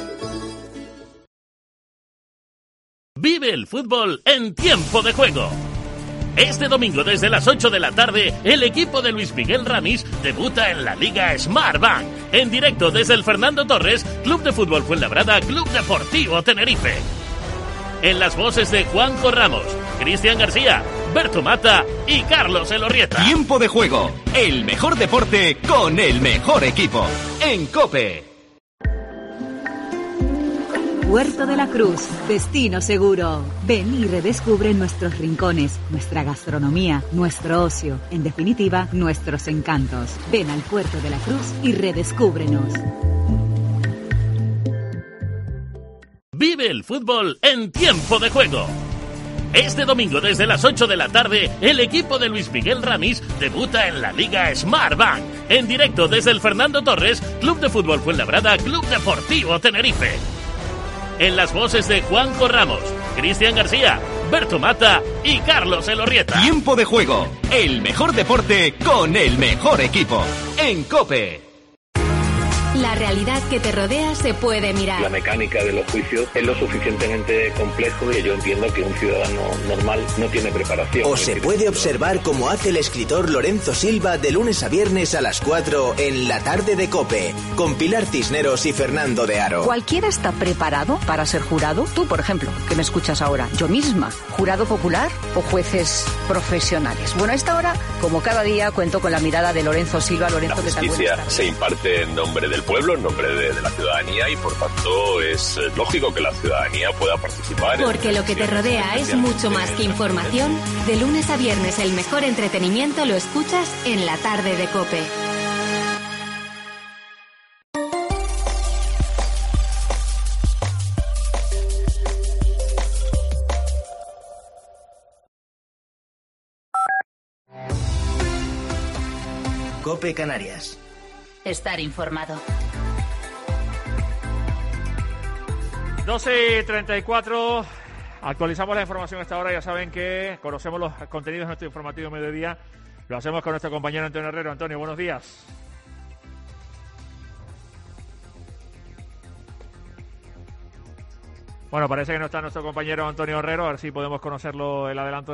Vive el fútbol en tiempo de juego. Este domingo desde las 8 de la tarde, el equipo de Luis Miguel Ramis debuta en la Liga Smartbank. En directo desde el Fernando Torres, Club de Fútbol Fuenlabrada, Club Deportivo Tenerife. En las voces de Juanjo Ramos, Cristian García, Berto Mata y Carlos Elorrieta. Tiempo de juego, el mejor deporte con el mejor equipo. En COPE. Puerto de la Cruz, destino seguro. Ven y redescubre nuestros rincones, nuestra gastronomía, nuestro ocio, en definitiva, nuestros encantos. Ven al Puerto de la Cruz y redescúbrenos. Vive el fútbol en tiempo de juego. Este domingo desde las 8 de la tarde, el equipo de Luis Miguel Ramis debuta en la Liga Smartbank. En directo desde el Fernando Torres, Club de Fútbol Fuenlabrada, Club Deportivo Tenerife. En las voces de Juanjo Ramos, Cristian García, Berto Mata y Carlos Elorrieta. Tiempo de juego, el mejor deporte con el mejor equipo. En COPE. La realidad que te rodea se puede mirar. La mecánica de los juicios es lo suficientemente complejo y yo entiendo que un ciudadano normal no tiene preparación. O se puede observar como hace el escritor Lorenzo Silva de lunes a viernes a las 4 en La Tarde de COPE, con Pilar Cisneros y Fernando de Aro. ¿Cualquiera está preparado para ser jurado? Tú, por ejemplo, que me escuchas ahora, yo misma, ¿jurado popular o jueces profesionales? Bueno, a esta hora, como cada día, cuento con la mirada de Lorenzo Silva. Lorenzo, la justicia se imparte en nombre del pueblo, en nombre de la ciudadanía, y por tanto es lógico que la ciudadanía pueda participar. Porque lo que te rodea es mucho más que información. De lunes a viernes el mejor entretenimiento lo escuchas en La Tarde de COPE. COPE Canarias. Estar informado. 12:34. Actualizamos la información a esta hora. Ya saben que conocemos los contenidos de nuestro informativo mediodía. Lo hacemos con nuestro compañero Antonio Herrero. Antonio, buenos días. Bueno, parece que no está nuestro compañero Antonio Herrero. A ver si podemos conocerlo, el adelanto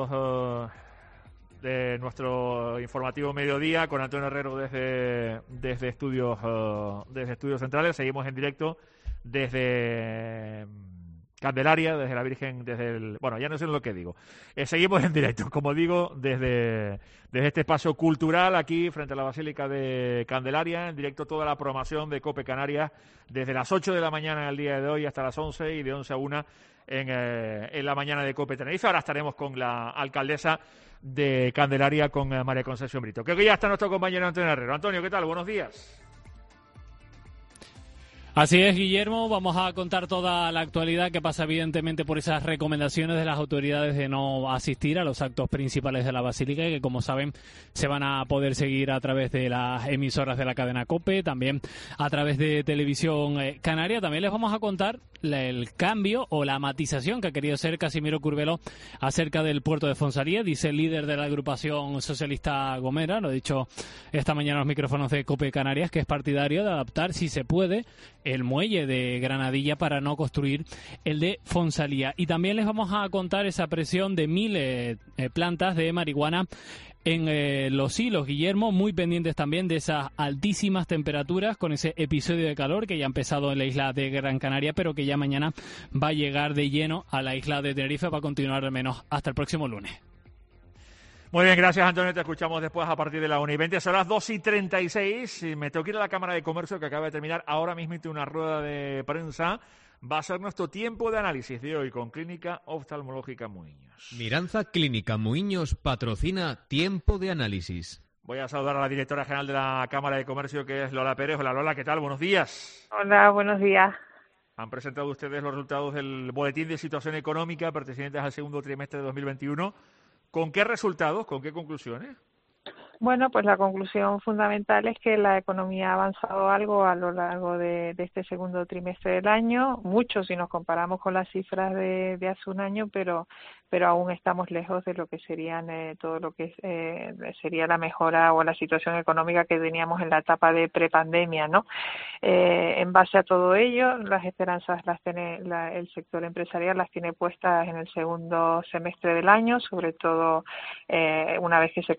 de nuestro informativo mediodía con Antonio Herrero desde estudios centrales. Seguimos en directo desde Candelaria, desde la Virgen, bueno, ya no sé lo que digo. Seguimos en directo, como digo, desde este espacio cultural aquí frente a la Basílica de Candelaria, en directo toda la programación de COPE Canarias, desde las 8 de la mañana en el día de hoy hasta las 11 y de 11 a 1 en la mañana de COPE Tenerife. Ahora estaremos con la alcaldesa de Candelaria, con María Concepción Brito. Creo que ya está nuestro compañero Antonio Herrero. Antonio, ¿qué tal? Buenos días. Así es, Guillermo, vamos a contar toda la actualidad que pasa evidentemente por esas recomendaciones de las autoridades de no asistir a los actos principales de la Basílica, que como saben se van a poder seguir a través de las emisoras de la cadena COPE, también a través de Televisión Canaria. También les vamos a contar el cambio o la matización que ha querido hacer Casimiro Curbelo acerca del puerto de Fonsalía. Dice el líder de la agrupación socialista Gomera, lo ha dicho esta mañana en los micrófonos de COPE Canarias, que es partidario de adaptar, si se puede, el muelle de Granadilla para no construir el de Fonsalía. Y también les vamos a contar esa presión de 1.000 plantas de marihuana en Los Hilos, Guillermo, muy pendientes también de esas altísimas temperaturas con ese episodio de calor que ya ha empezado en la isla de Gran Canaria, pero que ya mañana va a llegar de lleno a la isla de Tenerife, va a continuar al menos hasta el próximo lunes. Muy bien, gracias Antonio, te escuchamos después a partir de la 1:20, son las 2:36, y me tengo que ir a la Cámara de Comercio que acaba de terminar ahora mismo una rueda de prensa. Va a ser nuestro tiempo de análisis de hoy con Clínica Oftalmológica Muiños. Miranza Clínica Muiños patrocina Tiempo de Análisis. Voy a saludar a la directora general de la Cámara de Comercio, que es Lola Pérez. Hola Lola, ¿qué tal? Buenos días. Hola, buenos días. Han presentado ustedes los resultados del Boletín de Situación Económica pertenecientes al segundo trimestre de 2021. ¿Con qué resultados, con qué conclusiones? Bueno, pues la conclusión fundamental es que la economía ha avanzado algo a lo largo de este segundo trimestre del año, mucho si nos comparamos con las cifras de hace un año, pero aún estamos lejos de lo que serían todo lo que sería la mejora o la situación económica que teníamos en la etapa de prepandemia, ¿no? En base a todo ello, las esperanzas las tiene el sector empresarial, las tiene puestas en el segundo semestre del año, sobre todo una vez que se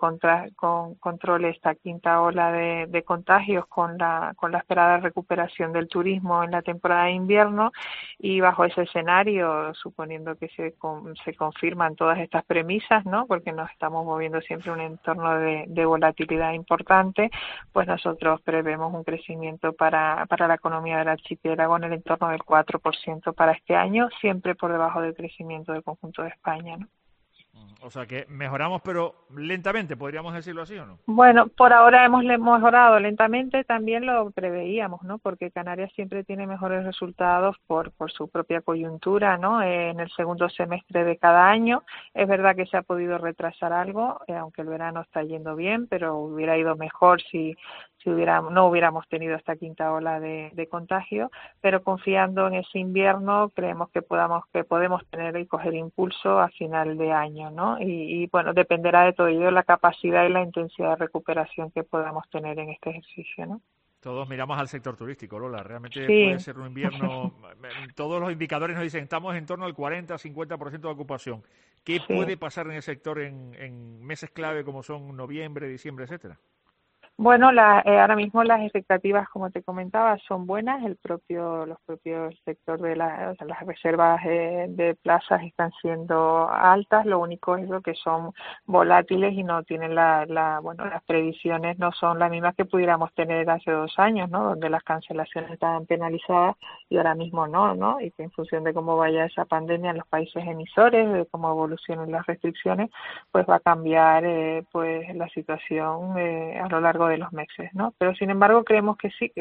controle esta quinta ola de contagios con la esperada recuperación del turismo en la temporada de invierno, y bajo ese escenario, suponiendo que se confirman todas estas premisas, ¿no? Porque nos estamos moviendo siempre en un entorno de volatilidad importante, pues nosotros prevemos un crecimiento para la economía del archipiélago en el entorno del 4% para este año, siempre por debajo del crecimiento del conjunto de España, ¿no? O sea que mejoramos, pero lentamente, ¿podríamos decirlo así o no? Bueno, por ahora hemos mejorado lentamente, también lo preveíamos, ¿no? Porque Canarias siempre tiene mejores resultados por su propia coyuntura, ¿no? En el segundo semestre de cada año. Es verdad que se ha podido retrasar algo, aunque el verano está yendo bien, pero hubiera ido mejor si no hubiéramos tenido esta quinta ola de contagio, pero confiando en ese invierno creemos que podemos tener y coger impulso a final de año, ¿no? Y bueno, dependerá de todo ello la capacidad y la intensidad de recuperación que podamos tener en este ejercicio, ¿no? Todos miramos al sector turístico, Lola. Realmente sí. Puede ser un invierno. Todos los indicadores nos dicen estamos en torno al 40-50% de ocupación. ¿Qué puede pasar en el sector en meses clave como son noviembre, diciembre, etcétera? Bueno, ahora mismo las expectativas, como te comentaba, son buenas. Los propios sector de las reservas de plazas están siendo altas. Lo único es lo que son volátiles y no tienen las previsiones no son las mismas que pudiéramos tener hace 2 años, ¿no? Donde las cancelaciones estaban penalizadas y ahora mismo no, y que en función de cómo vaya esa pandemia en los países emisores, de cómo evolucionen las restricciones, pues va a cambiar pues la situación a lo largo de los meses, ¿no? Pero sin embargo creemos que sí,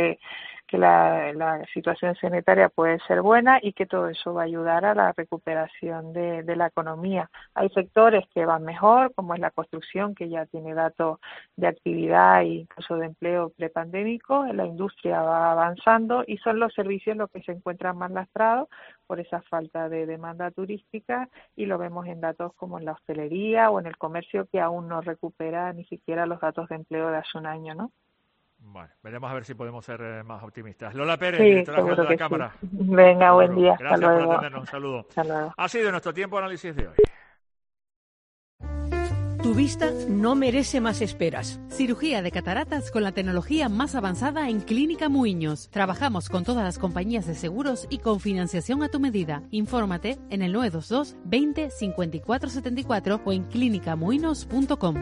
que la situación sanitaria puede ser buena y que todo eso va a ayudar a la recuperación de la economía. Hay sectores que van mejor, como es la construcción, que ya tiene datos de actividad e incluso de empleo prepandémico. La industria va avanzando y son los servicios los que se encuentran más lastrados por esa falta de demanda turística, y lo vemos en datos como en la hostelería o en el comercio, que aún no recupera ni siquiera los datos de empleo de hace un año, ¿no? Bueno, veremos a ver si podemos ser más optimistas. Lola Pérez, sí, directora general de la Cámara. Sí. Venga, buen día. Gracias hasta luego. por atendernos. Un saludo. Hasta luego. Ha sido nuestro tiempo de análisis de hoy. Tu vista no merece más esperas. Cirugía de cataratas con la tecnología más avanzada en Clínica Muiños. Trabajamos con todas las compañías de seguros y con financiación a tu medida. Infórmate en el 922 20 54 74 o en clinicamuinos.com.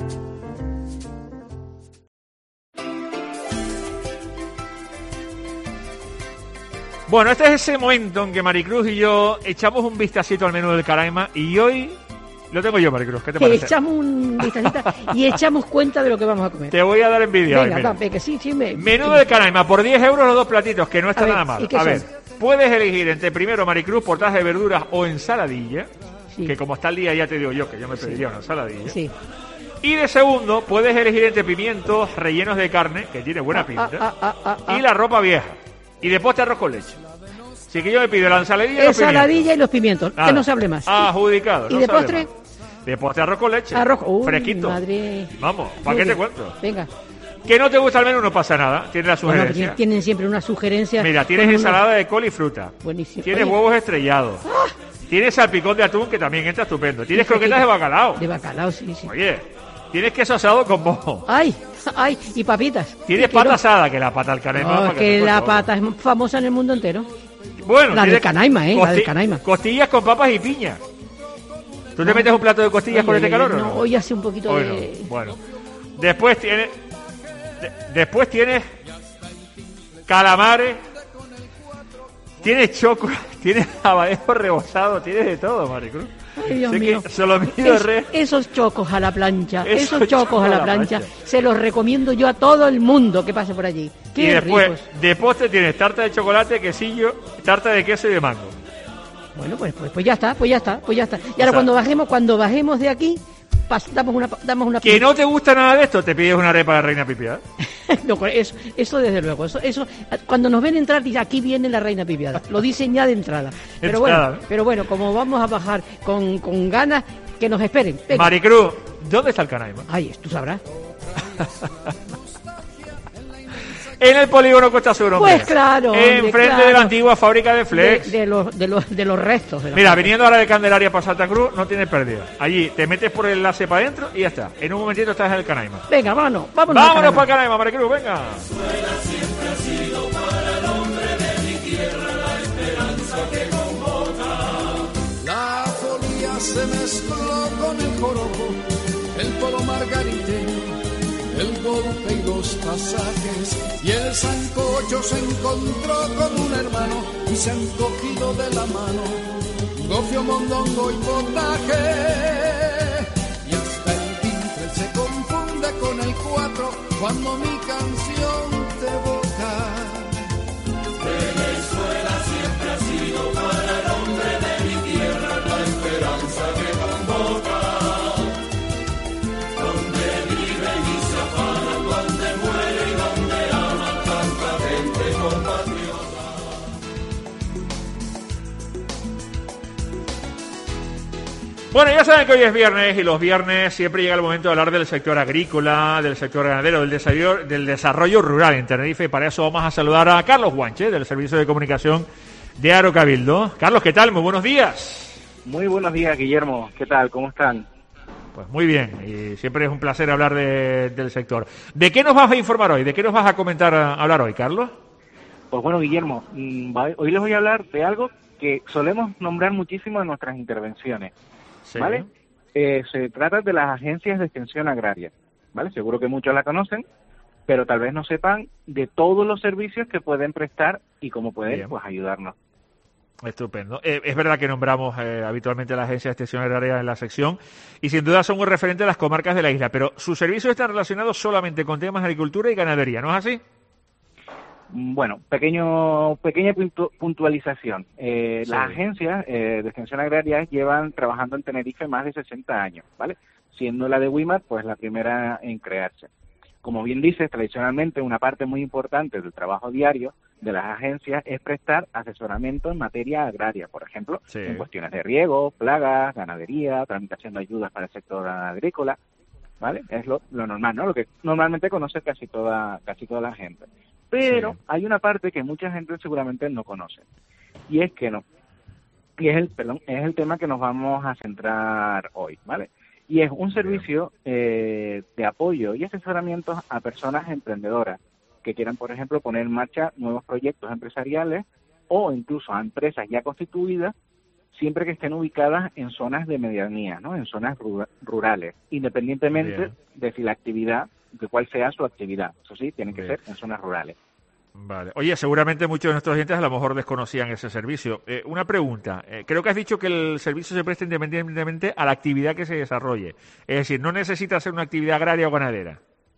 Bueno, este es ese momento en que Maricruz y yo echamos un vistacito al menú del Canaima y hoy lo tengo yo, Maricruz. ¿Qué te parece? Echamos un vistacito y echamos cuenta de lo que vamos a comer. Te voy a dar envidia. Venga, que sí, menú del Canaima, por 10 euros los 2 platitos, que no está nada mal. A ver, puedes elegir entre primero, Maricruz, portadas de verduras o ensaladilla, que como está el día ya te digo yo que yo me pediría una ensaladilla. Sí. Y de segundo, puedes elegir entre pimientos rellenos de carne, que tiene buena pinta, y la ropa vieja. Y de postre arroz con leche. Así que yo me pido la ensaladilla y los pimientos. Nada. Que no se hable más. Adjudicado. ¿Y de postre? De postre arroz con leche. Fresquito. Madre. Vamos, ¿para qué te cuento? Venga. Que no te gusta el menú no pasa nada. Tienes la sugerencia. Bueno, tienen siempre una sugerencia. Mira, tienes ensalada de col y fruta. Buenísimo. Tienes huevos estrellados. Tienes salpicón de atún, que también entra estupendo. Tienes croquetas de bacalao. De bacalao, sí. Oye, tienes queso asado con mojo. ¡Ay! Y papitas. Tienes pata asada, que la pata del Canaima. No, que la pata es famosa en el mundo entero. Bueno, la del Canaima, la del Canaima. Costillas con papas y piña. ¿Tú te metes un plato de costillas con este calor o no? Hoy hace un poquito de... Bueno, después tienes calamares, tienes choco, tienes abadejo rebozado, tienes de todo, Maricruz. Ay, Dios mío. Esos chocos a la plancha, se los recomiendo yo a todo el mundo que pase por allí. Qué y después, ricos. De postre tienes tarta de chocolate, quesillo, tarta de queso y de mango. Bueno, pues ya está. Y ahora cuando bajemos de aquí, damos una que no te gusta nada de esto, te pides una arepa de Reina Pipiada. No, eso desde luego, eso cuando nos ven entrar dice aquí viene la Reina Pipiada, lo dicen ya de entrada. Pero bueno, como vamos a bajar con ganas, que nos esperen. Venga. Maricruz, ¿dónde está el Canaima? Ay, tú sabrás. En el polígono Costa Sur, hombre. Pues claro. Enfrente de la antigua fábrica de Flex. De los restos. Mira, viniendo ahora de Candelaria para Santa Cruz, no tienes pérdida. Allí te metes por el enlace para adentro y ya está. En un momentito estás en el Canaima. Venga, vámonos para el Canaima, Maricruz, venga. Siempre ha sido para el hombre de mi tierra la esperanza que convoca. La folía se mezcló con el joropo, el polo margariteño, el golpe y los pasajes, y el sancocho se encontró con un hermano y se han cogido de la mano gofio, mondongo y potaje, y hasta el timbre se confunde con el 4 cuando mi canción te evoca. Venezuela siempre ha sido para el hombre de mi tierra la esperanza que convoca. Bueno, ya saben que hoy es viernes y los viernes siempre llega el momento de hablar del sector agrícola, del sector ganadero, del desarrollo rural en Tenerife. Y para eso vamos a saludar a Carlos Guanche, del Servicio de Comunicación de Aro Cabildo. Carlos, ¿qué tal? Muy buenos días. Muy buenos días, Guillermo. ¿Qué tal? ¿Cómo están? Pues muy bien, y siempre es un placer hablar del sector. ¿De qué nos vas a informar hoy? ¿De qué nos vas a hablar hoy, Carlos? Pues bueno, Guillermo, hoy les voy a hablar de algo que solemos nombrar muchísimo en nuestras intervenciones. Sí. ¿Vale? Se trata de las agencias de extensión agraria, ¿vale? Seguro que muchos la conocen, pero tal vez no sepan de todos los servicios que pueden prestar y cómo pueden pues ayudarnos. Estupendo. Es verdad que nombramos habitualmente a la agencia de extensión agraria en la sección y sin duda son un referente a las comarcas de la isla, pero sus servicios están relacionados solamente con temas de agricultura y ganadería, ¿no es así? Bueno, pequeña puntualización. Sí. Las agencias de extensión agraria llevan trabajando en Tenerife más de 60 años, ¿vale? Siendo la de WIMAR, pues la primera en crearse. Como bien dices, tradicionalmente una parte muy importante del trabajo diario de las agencias es prestar asesoramiento en materia agraria, por ejemplo, en cuestiones de riego, plagas, ganadería, tramitación de ayudas para el sector agrícola, ¿vale? Es lo normal, ¿no? Lo que normalmente conoce casi toda la gente. Pero hay una parte que mucha gente seguramente no conoce, y es que no. Y es el tema que nos vamos a centrar hoy, ¿vale? Y es un servicio de apoyo y asesoramiento a personas emprendedoras que quieran, por ejemplo, poner en marcha nuevos proyectos empresariales o incluso a empresas ya constituidas, siempre que estén ubicadas en zonas de medianía, ¿no? En zonas rurales, independientemente de si la actividad, de cuál sea su actividad. Eso sí, tiene que ser en zonas rurales. Vale. Oye, seguramente muchos de nuestros oyentes a lo mejor desconocían ese servicio. Una pregunta. Creo que has dicho que el servicio se presta independientemente a la actividad que se desarrolle. Es decir, no necesita ser una actividad agraria o ganadera.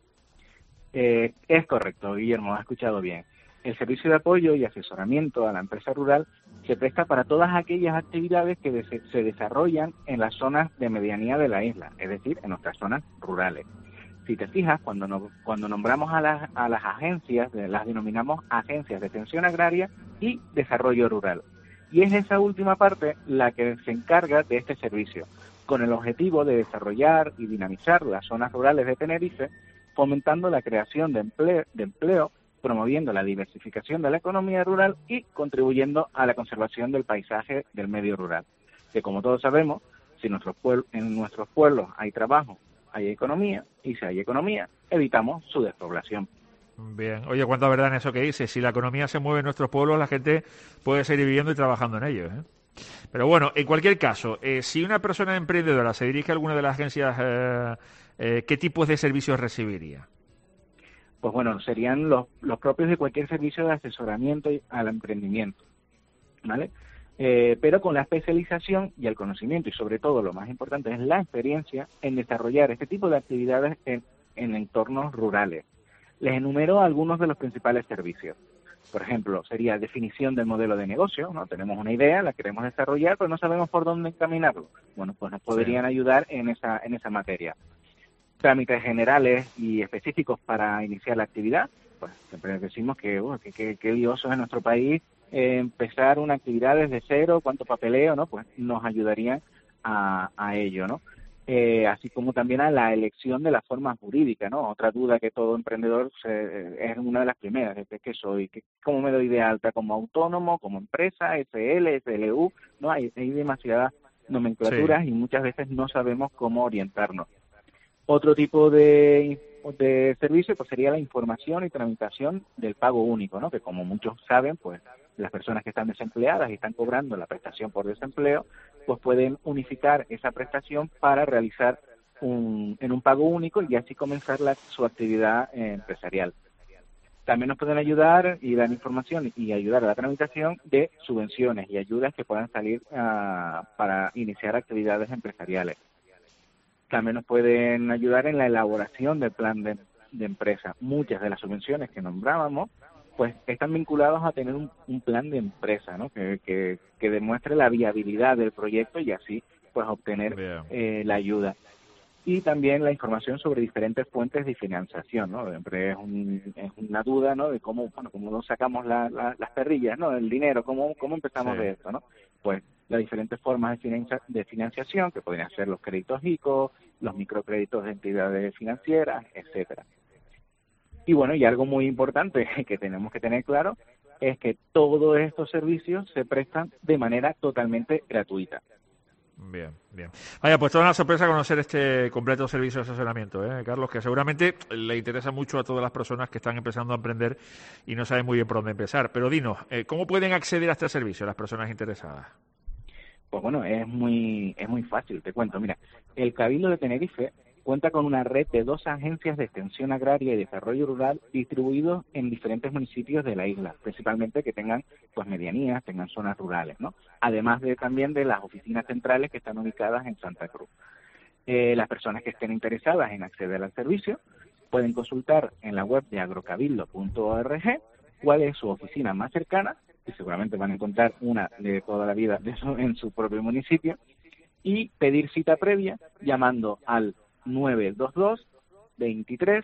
Es correcto, Guillermo, has escuchado bien. El servicio de apoyo y asesoramiento a la empresa rural se presta para todas aquellas actividades que se desarrollan en las zonas de medianía de la isla, es decir, en nuestras zonas rurales. Si te fijas, cuando nombramos a las agencias, las denominamos agencias de extensión agraria y desarrollo rural. Y es esa última parte la que se encarga de este servicio, con el objetivo de desarrollar y dinamizar las zonas rurales de Tenerife, fomentando la creación de empleo, promoviendo la diversificación de la economía rural y contribuyendo a la conservación del paisaje del medio rural. Que como todos sabemos, si en nuestros pueblos hay trabajo, hay economía, y si hay economía, evitamos su despoblación. Bien. Oye, cuánta verdad en eso que dices. Si la economía se mueve en nuestros pueblos, la gente puede seguir viviendo y trabajando en ellos, ¿eh? Pero bueno, en cualquier caso, si una persona emprendedora se dirige a alguna de las agencias, ¿qué tipos de servicios recibiría? Pues bueno, serían los propios de cualquier servicio de asesoramiento al emprendimiento, ¿vale? Pero con la especialización y el conocimiento, y sobre todo lo más importante es la experiencia en desarrollar este tipo de actividades en entornos rurales. Les enumero algunos de los principales servicios. Por ejemplo, sería definición del modelo de negocio, ¿no? Tenemos una idea, la queremos desarrollar, pero no sabemos por dónde encaminarlo. Bueno, pues nos podrían ayudar en esa materia. Trámites generales y específicos para iniciar la actividad, pues siempre decimos que lioso es en nuestro país empezar una actividad desde cero, cuánto papeleo, ¿no? Pues nos ayudarían a ello, ¿no? Así como también a la elección de la forma jurídica, ¿no? Otra duda que todo emprendedor es una de las primeras, ¿de qué soy? ¿Cómo me doy de alta? ¿Como autónomo? ¿Como empresa? ¿SL? ¿SLU? ¿No? Hay demasiadas nomenclaturas y muchas veces no sabemos cómo orientarnos. Otro tipo de servicio pues sería la información y tramitación del pago único, ¿no? Que como muchos saben, pues las personas que están desempleadas y están cobrando la prestación por desempleo, pues pueden unificar esa prestación para realizar en un pago único y así comenzar su actividad empresarial. También nos pueden ayudar y dar información y ayudar a la tramitación de subvenciones y ayudas que puedan salir para iniciar actividades empresariales. También nos pueden ayudar en la elaboración del plan de empresa. Muchas de las subvenciones que nombrábamos pues están vinculados a tener un plan de empresa, ¿no? Que demuestre la viabilidad del proyecto y así pues obtener la ayuda. Y también la información sobre diferentes fuentes de financiación, ¿no? Siempre es una duda, ¿no? De cómo nos sacamos las perrillas, ¿no? El dinero, cómo empezamos de esto, ¿no? Pues las diferentes formas de financiación, que podrían ser los créditos ICO, los microcréditos de entidades financieras, etcétera. Y bueno, y algo muy importante que tenemos que tener claro es que todos estos servicios se prestan de manera totalmente gratuita. Bien. Vaya, pues toda una sorpresa conocer este completo servicio de asesoramiento, Carlos, que seguramente le interesa mucho a todas las personas que están empezando a emprender y no saben muy bien por dónde empezar. Pero dinos, ¿cómo pueden acceder a este servicio las personas interesadas? Pues bueno, es muy fácil, te cuento. Mira, el Cabildo de Tenerife cuenta con una red de 2 agencias de extensión agraria y desarrollo rural distribuidos en diferentes municipios de la isla, principalmente que tengan pues medianías, tengan zonas rurales, ¿no? Además también de las oficinas centrales que están ubicadas en Santa Cruz. Las personas que estén interesadas en acceder al servicio pueden consultar en la web de agrocabildo.org cuál es su oficina más cercana, y seguramente van a encontrar una de toda la vida en su propio municipio, y pedir cita previa llamando al 922 23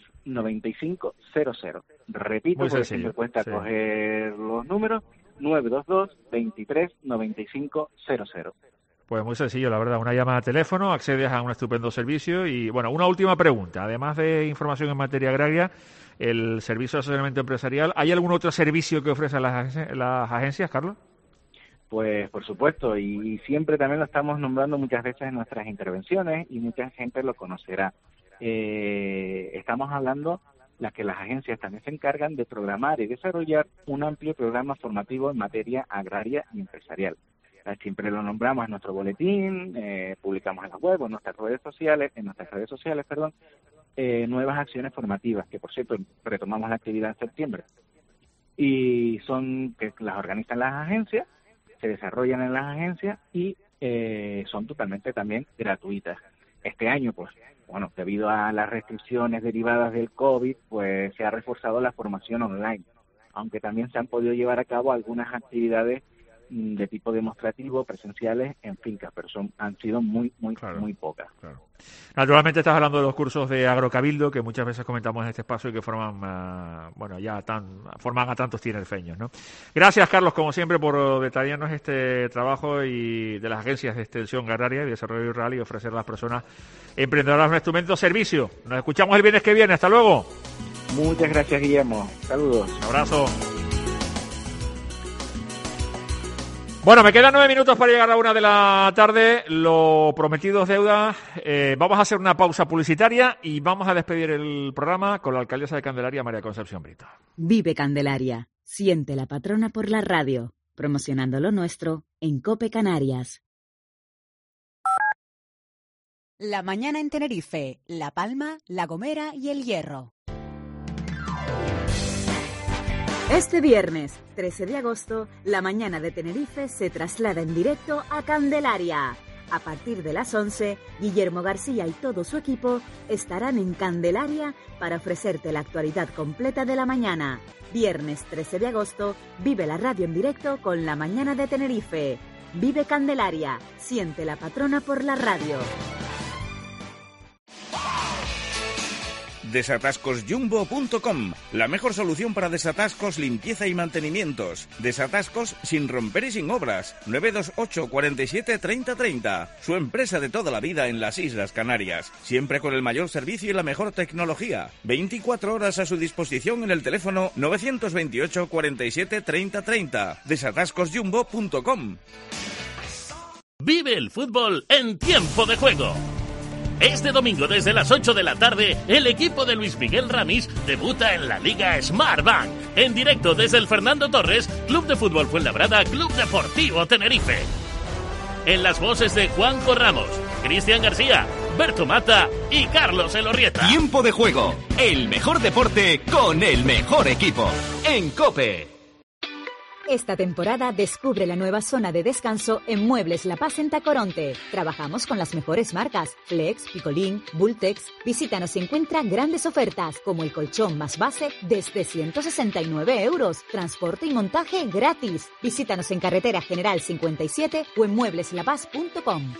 95 00. Repito, porque siempre cuesta coger los números, 922 23 95 00. Pues muy sencillo, la verdad, una llamada a teléfono, accedes a un estupendo servicio. Y bueno, una última pregunta, además de información en materia agraria, el servicio de asesoramiento empresarial, ¿hay algún otro servicio que ofrecen las agencias, Carlos? Pues por supuesto, y siempre también lo estamos nombrando muchas veces en nuestras intervenciones y mucha gente lo conocerá. Estamos hablando las agencias también se encargan de programar y desarrollar un amplio programa formativo en materia agraria y empresarial. Siempre lo nombramos en nuestro boletín, publicamos en la web, en nuestras redes sociales, nuevas acciones formativas, que por cierto retomamos la actividad en septiembre. Y son que las organizan las agencias, se desarrollan en las agencias y son totalmente también gratuitas. Este año, pues, bueno, debido a las restricciones derivadas del COVID, pues se ha reforzado la formación online, aunque también se han podido llevar a cabo algunas actividades de tipo demostrativo, presenciales, en fincas, pero han sido muy pocas. Claro. Naturalmente estás hablando de los cursos de Agrocabildo, que muchas veces comentamos en este espacio y que forman a tantos tinerfeños, ¿no? Gracias, Carlos, como siempre, por detallarnos este trabajo y de las agencias de extensión agraria y desarrollo rural y ofrecer a las personas emprendedoras un instrumento de servicio. Nos escuchamos el viernes que viene. Hasta luego. Muchas gracias, Guillermo. Saludos. Un abrazo. Bueno, me quedan 9 minutos para llegar a 1 de la tarde. Lo prometido es deuda. Vamos a hacer una pausa publicitaria y vamos a despedir el programa con la alcaldesa de Candelaria, María Concepción Brito. Vive Candelaria. Siente la patrona por la radio. Promocionando lo nuestro en COPE Canarias. La mañana en Tenerife, La Palma, La Gomera y El Hierro. Este viernes, 13 de agosto, la mañana de Tenerife se traslada en directo a Candelaria. A partir de las 11, Guillermo García y todo su equipo estarán en Candelaria para ofrecerte la actualidad completa de la mañana. Viernes 13 de agosto, vive la radio en directo con la mañana de Tenerife. Vive Candelaria, siente la patrona por la radio. Desatascosjumbo.com, la mejor solución para desatascos, limpieza y mantenimientos. Desatascos sin romper y sin obras. 928 47 30 30. Su empresa de toda la vida en las Islas Canarias. Siempre con el mayor servicio y la mejor tecnología. 24 horas a su disposición en el teléfono 928 47 30 30. Desatascosjumbo.com. Vive el fútbol en tiempo de juego. Este domingo desde las 8 de la tarde, el equipo de Luis Miguel Ramis debuta en la Liga Smartbank. En directo desde el Fernando Torres, Club de Fútbol Fuenlabrada, Club Deportivo Tenerife. En las voces de Juanjo Ramos, Cristian García, Berto Mata y Carlos Elorrieta. Tiempo de juego, el mejor deporte con el mejor equipo. En COPE. Esta temporada descubre la nueva zona de descanso en Muebles La Paz en Tacoronte. Trabajamos con las mejores marcas, Flex, Picolín, Bultex. Visítanos y encuentra grandes ofertas como el colchón más base desde 169 €. Transporte y montaje gratis. Visítanos en Carretera General 57 o en muebleslapaz.com.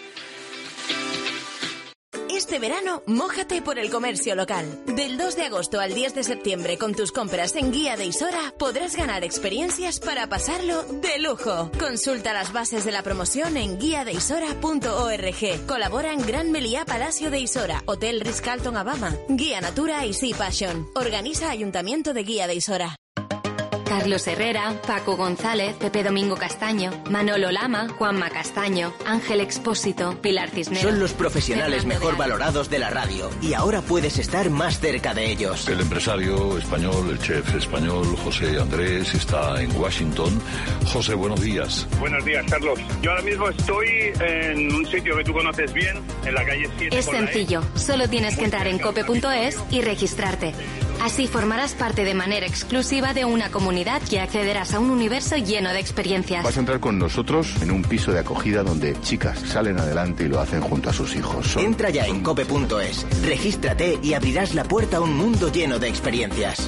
Este verano, mójate por el comercio local. Del 2 de agosto al 10 de septiembre, con tus compras en Guía de Isora, podrás ganar experiencias para pasarlo de lujo. Consulta las bases de la promoción en guiadeisora.org. Colaboran Gran Meliá Palacio de Isora, Hotel Ritz-Carlton Abama, Guía Natura y Sea Passion. Organiza Ayuntamiento de Guía de Isora. Carlos Herrera, Paco González, Pepe Domingo Castaño, Manolo Lama, Juanma Castaño, Ángel Expósito, Pilar Cisneros. Son los profesionales mejor valorados de la radio y ahora puedes estar más cerca de ellos. El empresario español, el chef español José Andrés está en Washington. José, buenos días. Buenos días, Carlos. Yo ahora mismo estoy en un sitio que tú conoces bien, en la calle 7. Es sencillo, solo tienes que entrar en cope.es y registrarte. Así formarás parte de manera exclusiva de una comunidad y accederás a un universo lleno de experiencias. Vas a entrar con nosotros en un piso de acogida donde chicas salen adelante y lo hacen junto a sus hijos. Entra ya en cope.es, regístrate y abrirás la puerta a un mundo lleno de experiencias.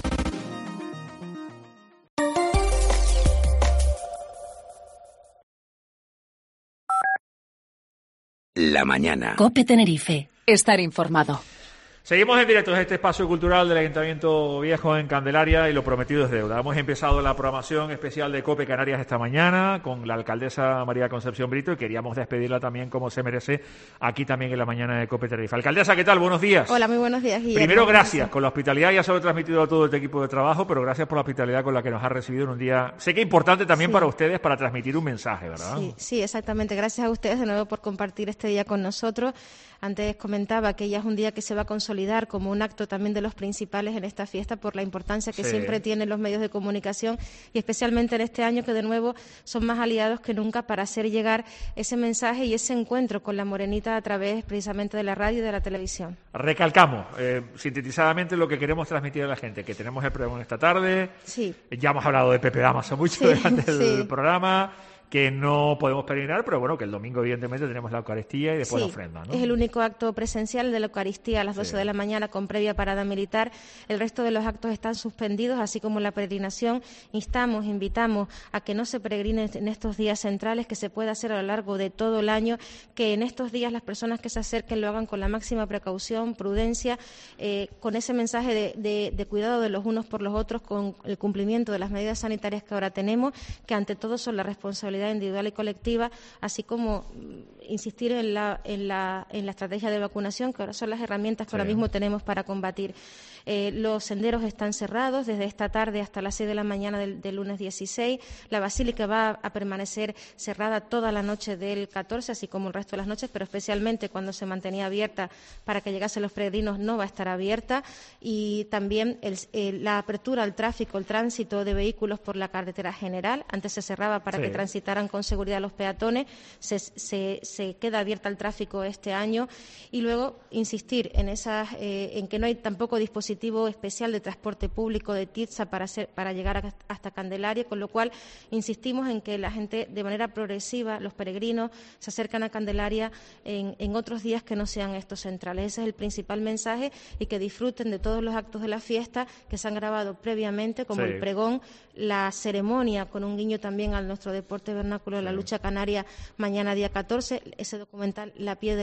La mañana. COPE Tenerife. Estar informado. Seguimos en directo desde este espacio cultural del Ayuntamiento Viejo en Candelaria y lo prometido es deuda. Hemos empezado la programación especial de COPE Canarias esta mañana con la alcaldesa María Concepción Brito y queríamos despedirla también como se merece aquí también en la mañana de COPE Tenerife. Alcaldesa, ¿qué tal? Buenos días. Hola, muy buenos días, Guillermo. Primero, gracias con la hospitalidad, ya se lo he transmitido a todo el equipo de trabajo, pero gracias por la hospitalidad con la que nos ha recibido en un día, sé que importante también para ustedes para transmitir un mensaje, ¿verdad? Sí, exactamente. Gracias a ustedes de nuevo por compartir este día con nosotros. Antes comentaba que ya es un día que se va a consolidar como un acto también de los principales en esta fiesta por la importancia que siempre tienen los medios de comunicación y especialmente en este año que de nuevo son más aliados que nunca para hacer llegar ese mensaje y ese encuentro con la Morenita a través precisamente de la radio y de la televisión. Recalcamos sintetizadamente lo que queremos transmitir a la gente, que tenemos el programa esta tarde, ya hemos hablado de Pepe Damaso mucho durante el programa, que no podemos peregrinar, pero bueno, que el domingo evidentemente tenemos la Eucaristía y después la ofrenda, ¿no? Es el único acto presencial de la Eucaristía a las 12 de la mañana con previa parada militar. El resto de los actos están suspendidos, así como la peregrinación. Invitamos a que no se peregrine en estos días centrales, que se pueda hacer a lo largo de todo el año, que en estos días las personas que se acerquen lo hagan con la máxima precaución, prudencia, con ese mensaje de cuidado de los unos por los otros, con el cumplimiento de las medidas sanitarias que ahora tenemos, que ante todo son la responsabilidad individual y colectiva, así como insistir en la estrategia de vacunación, que ahora son las herramientas que ahora mismo tenemos para combatir. Los senderos están cerrados desde esta tarde hasta las 6 de la mañana del lunes 16. La basílica va a permanecer cerrada toda la noche del 14, así como el resto de las noches, pero especialmente cuando se mantenía abierta para que llegasen los peregrinos no va a estar abierta. Y también la apertura al tráfico, el tránsito de vehículos por la carretera general. Antes se cerraba para que transitaran con seguridad los peatones. Se queda abierta al tráfico este año. Y luego insistir en que no hay tampoco dispositivos especial de transporte público de TITSA para llegar hasta Candelaria, con lo cual insistimos en que la gente de manera progresiva, los peregrinos, se acercan a Candelaria en otros días que no sean estos centrales. Ese es el principal mensaje y que disfruten de todos los actos de la fiesta que se han grabado previamente, como el pregón, la ceremonia, con un guiño también a nuestro deporte vernáculo de la lucha canaria, mañana día 14, ese documental La piel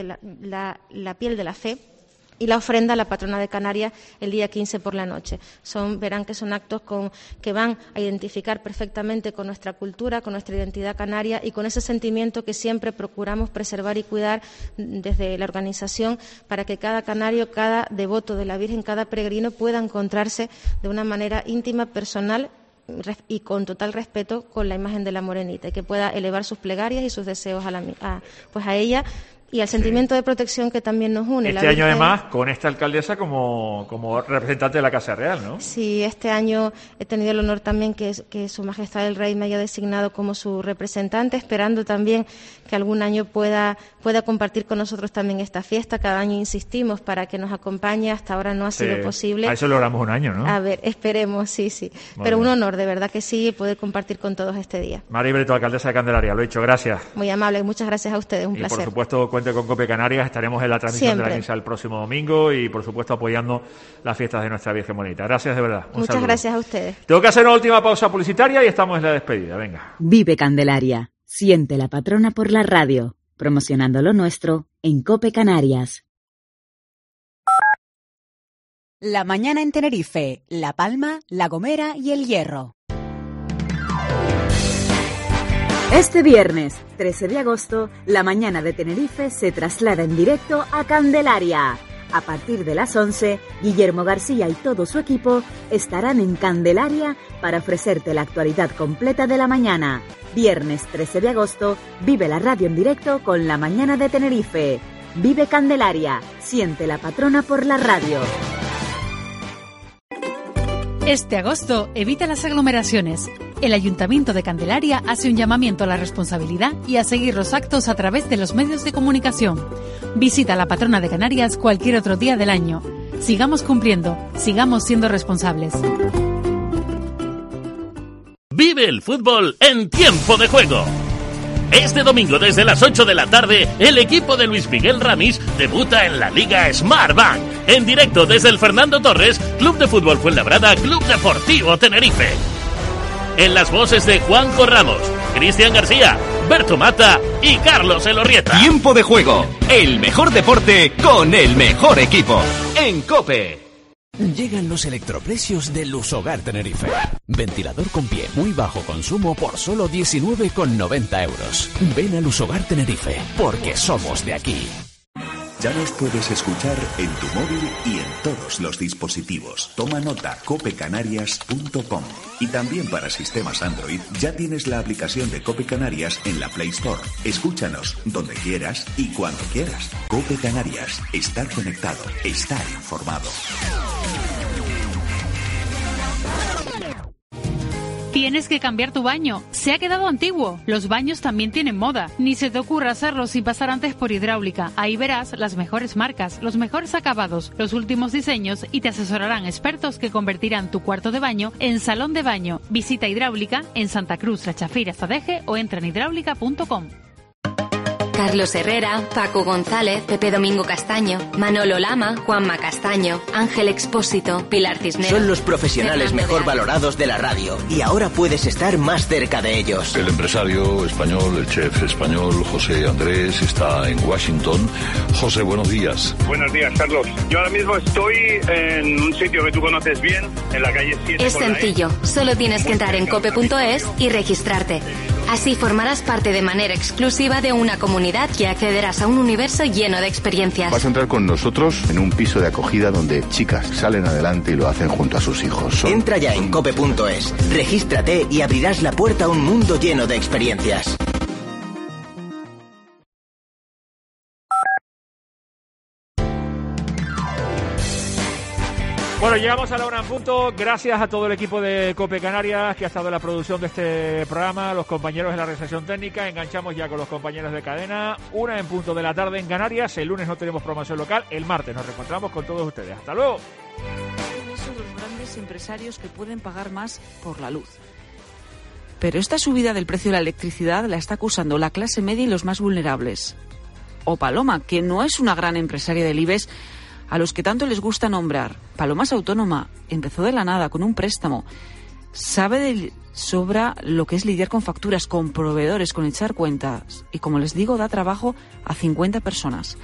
de la fe, y la ofrenda a la patrona de Canarias el día 15 por la noche. Verán que son actos que van a identificar perfectamente con nuestra cultura, con nuestra identidad canaria y con ese sentimiento que siempre procuramos preservar y cuidar desde la organización para que cada canario, cada devoto de la Virgen, cada peregrino pueda encontrarse de una manera íntima, personal y con total respeto con la imagen de la Morenita y que pueda elevar sus plegarias y sus deseos a ella y al sentimiento de protección que también nos une. Este año, además, con esta alcaldesa como representante de la Casa Real, ¿no? Sí, este año he tenido el honor también que Su Majestad el Rey me haya designado como su representante, esperando también que algún año pueda compartir con nosotros también esta fiesta. Cada año insistimos para que nos acompañe, hasta ahora no ha sido posible. A eso logramos un año, ¿no? A ver, esperemos, sí. Pero un honor, de verdad que sí, poder compartir con todos este día. María Brito, alcaldesa de Candelaria, lo he dicho, gracias. Muy amable, muchas gracias a ustedes, un placer. Por supuesto, cuente con COPE Canarias, estaremos en la transmisión de la misa el próximo domingo y, por supuesto, apoyando las fiestas de nuestra Virgen Bonita. Gracias, de verdad. Muchas gracias a ustedes. Tengo que hacer una última pausa publicitaria y estamos en la despedida. Venga. Vive Candelaria. Siente la patrona por la radio. Promocionando lo nuestro en COPE Canarias. La mañana en Tenerife, La Palma, La Gomera y El Hierro. Este viernes, 13 de agosto, la mañana de Tenerife se traslada en directo a Candelaria. A partir de las 11, Guillermo García y todo su equipo estarán en Candelaria para ofrecerte la actualidad completa de la mañana. Viernes 13 de agosto, vive la radio en directo con la mañana de Tenerife. Vive Candelaria, siente la patrona por la radio. Este agosto, evita las aglomeraciones. El Ayuntamiento de Candelaria hace un llamamiento a la responsabilidad y a seguir los actos a través de los medios de comunicación. Visita a la patrona de Canarias cualquier otro día del año. Sigamos cumpliendo, sigamos siendo responsables. Vive el fútbol en tiempo de juego. Este domingo desde las 8 de la tarde, el equipo de Luis Miguel Ramis debuta en la Liga Smartbank. En directo desde el Fernando Torres, Club de Fútbol Fuenlabrada, Club Deportivo Tenerife. En las voces de Juanjo Ramos, Cristian García, Alberto Mata y Carlos Elorrieta. Tiempo de juego, el mejor deporte con el mejor equipo. En COPE. Llegan los electroprecios de Lushogar Tenerife. Ventilador con pie, muy bajo consumo por solo 19,90 euros. Ven a Lushogar Tenerife, porque somos de aquí. Ya nos puedes escuchar en tu móvil y en todos los dispositivos. Toma nota, copecanarias.com. Y también para sistemas Android ya tienes la aplicación de Cope Canarias en la Play Store. Escúchanos donde quieras y cuando quieras. Cope Canarias. Estar conectado. Estar informado. Tienes que cambiar tu baño. Se ha quedado antiguo. Los baños también tienen moda. Ni se te ocurra hacerlo sin pasar antes por Hidráulica. Ahí verás las mejores marcas, los mejores acabados, los últimos diseños y te asesorarán expertos que convertirán tu cuarto de baño en salón de baño. Visita Hidráulica en Santa Cruz, La Chafira, Zadeje o entra en hidráulica.com. Carlos Herrera, Paco González, Pepe Domingo Castaño, Manolo Lama, Juanma Castaño, Ángel Expósito, Pilar Cisneros. Son los profesionales mejor valorados de la radio y ahora puedes estar más cerca de ellos. El empresario español, el chef español José Andrés está en Washington. José, buenos días. Buenos días, Carlos. Yo ahora mismo estoy en un sitio que tú conoces bien, en la calle 7. Es sencillo, solo tienes que entrar en cope.es y registrarte. Así formarás parte de manera exclusiva de una comunidad y accederás a un universo lleno de experiencias. Vas a entrar con nosotros en un piso de acogida donde chicas salen adelante y lo hacen junto a sus hijos. Entra ya en cope.es, regístrate y abrirás la puerta a un mundo lleno de experiencias. Bueno, llegamos a la 1 en punto. Gracias a todo el equipo de Cope Canarias que ha estado en la producción de este programa, los compañeros de la realización técnica. Enganchamos ya con los compañeros de cadena. 1 en punto de la tarde en Canarias. El lunes no tenemos programación local. El martes nos reencontramos con todos ustedes. Hasta luego. Son los grandes empresarios que pueden pagar más por la luz. Pero esta subida del precio de la electricidad la está acusando la clase media y los más vulnerables. O Paloma, que no es una gran empresaria del IBEX, a los que tanto les gusta nombrar. Paloma es autónoma, empezó de la nada, con un préstamo. Sabe de sobra lo que es lidiar con facturas, con proveedores, con echar cuentas. Y como les digo, da trabajo a 50 personas.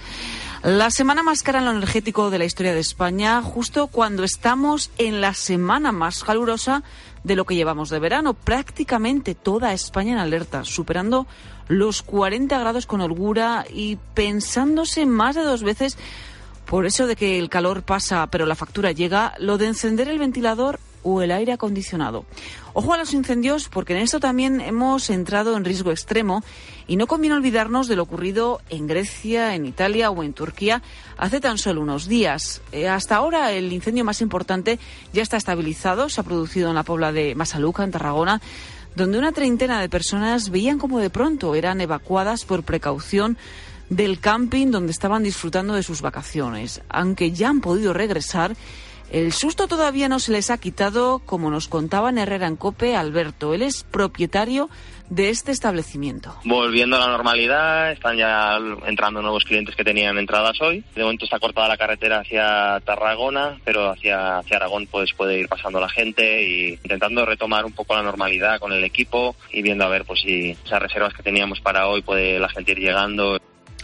La semana más cara en lo energético de la historia de España, justo cuando estamos en la semana más calurosa de lo que llevamos de verano. Prácticamente toda España en alerta, superando los 40 grados con holgura y pensándose más de 2 veces por eso de que el calor pasa pero la factura llega, lo de encender el ventilador o el aire acondicionado. Ojo a los incendios, porque en esto también hemos entrado en riesgo extremo y no conviene olvidarnos de lo ocurrido en Grecia, en Italia o en Turquía hace tan solo unos días. Hasta ahora el incendio más importante ya está estabilizado, se ha producido en la Pobla de Masaluca, en Tarragona, donde una treintena de personas veían como de pronto eran evacuadas por precaución del camping donde estaban disfrutando de sus vacaciones. Aunque ya han podido regresar, el susto todavía no se les ha quitado, como nos contaba en Herrera en COPE Alberto. Él es propietario de este establecimiento. Volviendo a la normalidad, están ya entrando nuevos clientes que tenían entradas hoy. De momento está cortada la carretera hacia Tarragona, pero hacia Aragón pues puede ir pasando la gente y intentando retomar un poco la normalidad con el equipo y viendo a ver pues si esas reservas que teníamos para hoy puede la gente ir llegando.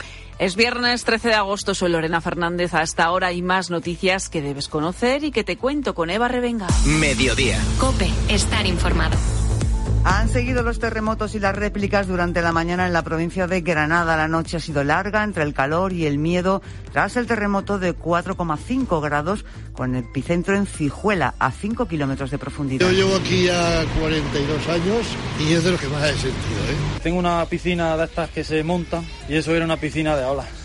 Es viernes 13 de agosto, soy Lorena Fernández. Hasta ahora hay más noticias que debes conocer y que te cuento con Eva Revenga. Mediodía. COPE, estar informado. Han seguido los terremotos y las réplicas durante la mañana en la provincia de Granada. La noche ha sido larga entre el calor y el miedo tras el terremoto de 4,5 grados con el epicentro en Cijuela, a 5 kilómetros de profundidad. Yo llevo aquí ya 42 años y es de lo que más he sentido, Tengo una piscina de estas que se montan y eso era una piscina de olas.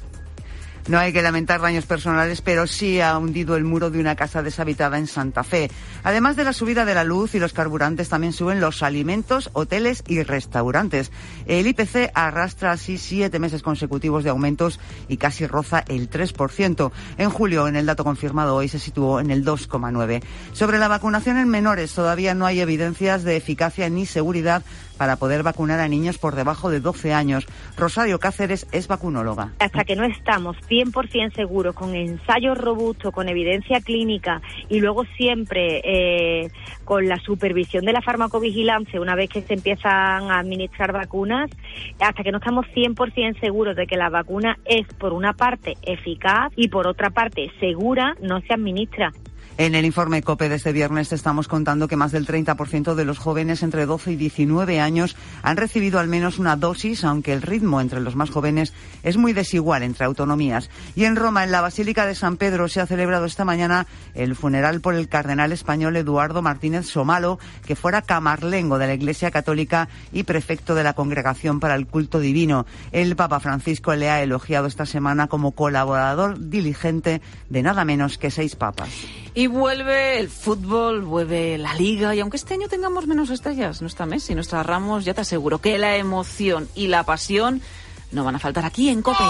No hay que lamentar daños personales, pero sí ha hundido el muro de una casa deshabitada en Santa Fe. Además de la subida de la luz y los carburantes, también suben los alimentos, hoteles y restaurantes. El IPC arrastra así 7 meses consecutivos de aumentos y casi roza el 3%. En julio, en el dato confirmado hoy, se situó en el 2,9%. Sobre la vacunación en menores, todavía no hay evidencias de eficacia ni seguridad para poder vacunar a niños por debajo de 12 años. Rosario Cáceres es vacunóloga. Hasta que no estamos 100% seguros, con ensayos robustos, con evidencia clínica y luego siempre con la supervisión de la farmacovigilancia, una vez que se empiezan a administrar vacunas, hasta que no estamos 100% seguros de que la vacuna es, por una parte, eficaz y por otra parte segura, no se administra. En el informe COPE de este viernes te estamos contando que más del 30% de los jóvenes entre 12 y 19 años han recibido al menos una dosis, aunque el ritmo entre los más jóvenes es muy desigual entre autonomías. Y en Roma, en la Basílica de San Pedro, se ha celebrado esta mañana el funeral por el cardenal español Eduardo Martínez Somalo, que fuera camarlengo de la Iglesia Católica y prefecto de la Congregación para el Culto Divino. El Papa Francisco le ha elogiado esta semana como colaborador diligente de nada menos que 6 papas. Y vuelve el fútbol, vuelve la Liga, y aunque este año tengamos menos estrellas, no está Messi, no está Ramos, ya te aseguro que la emoción y la pasión no van a faltar aquí en COPE.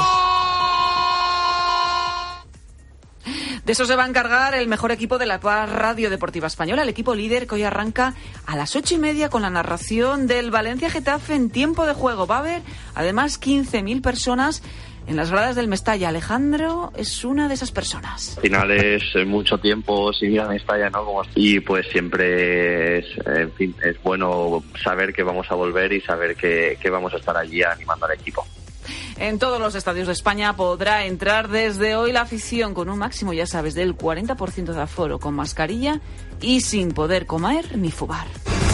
De eso se va a encargar el mejor equipo de la Radio Deportiva Española, el equipo líder, que hoy arranca a las 8:30 con la narración del Valencia-Getafe en tiempo de juego. Va a haber además 15.000 personas en las gradas del Mestalla. Alejandro es una de esas personas. Al final es mucho tiempo sin ir a Mestalla, ¿no? Y pues siempre es bueno saber que vamos a volver y saber que vamos a estar allí animando al equipo. En todos los estadios de España podrá entrar desde hoy la afición con un máximo, ya sabes, del 40% de aforo, con mascarilla y sin poder comer ni fubar.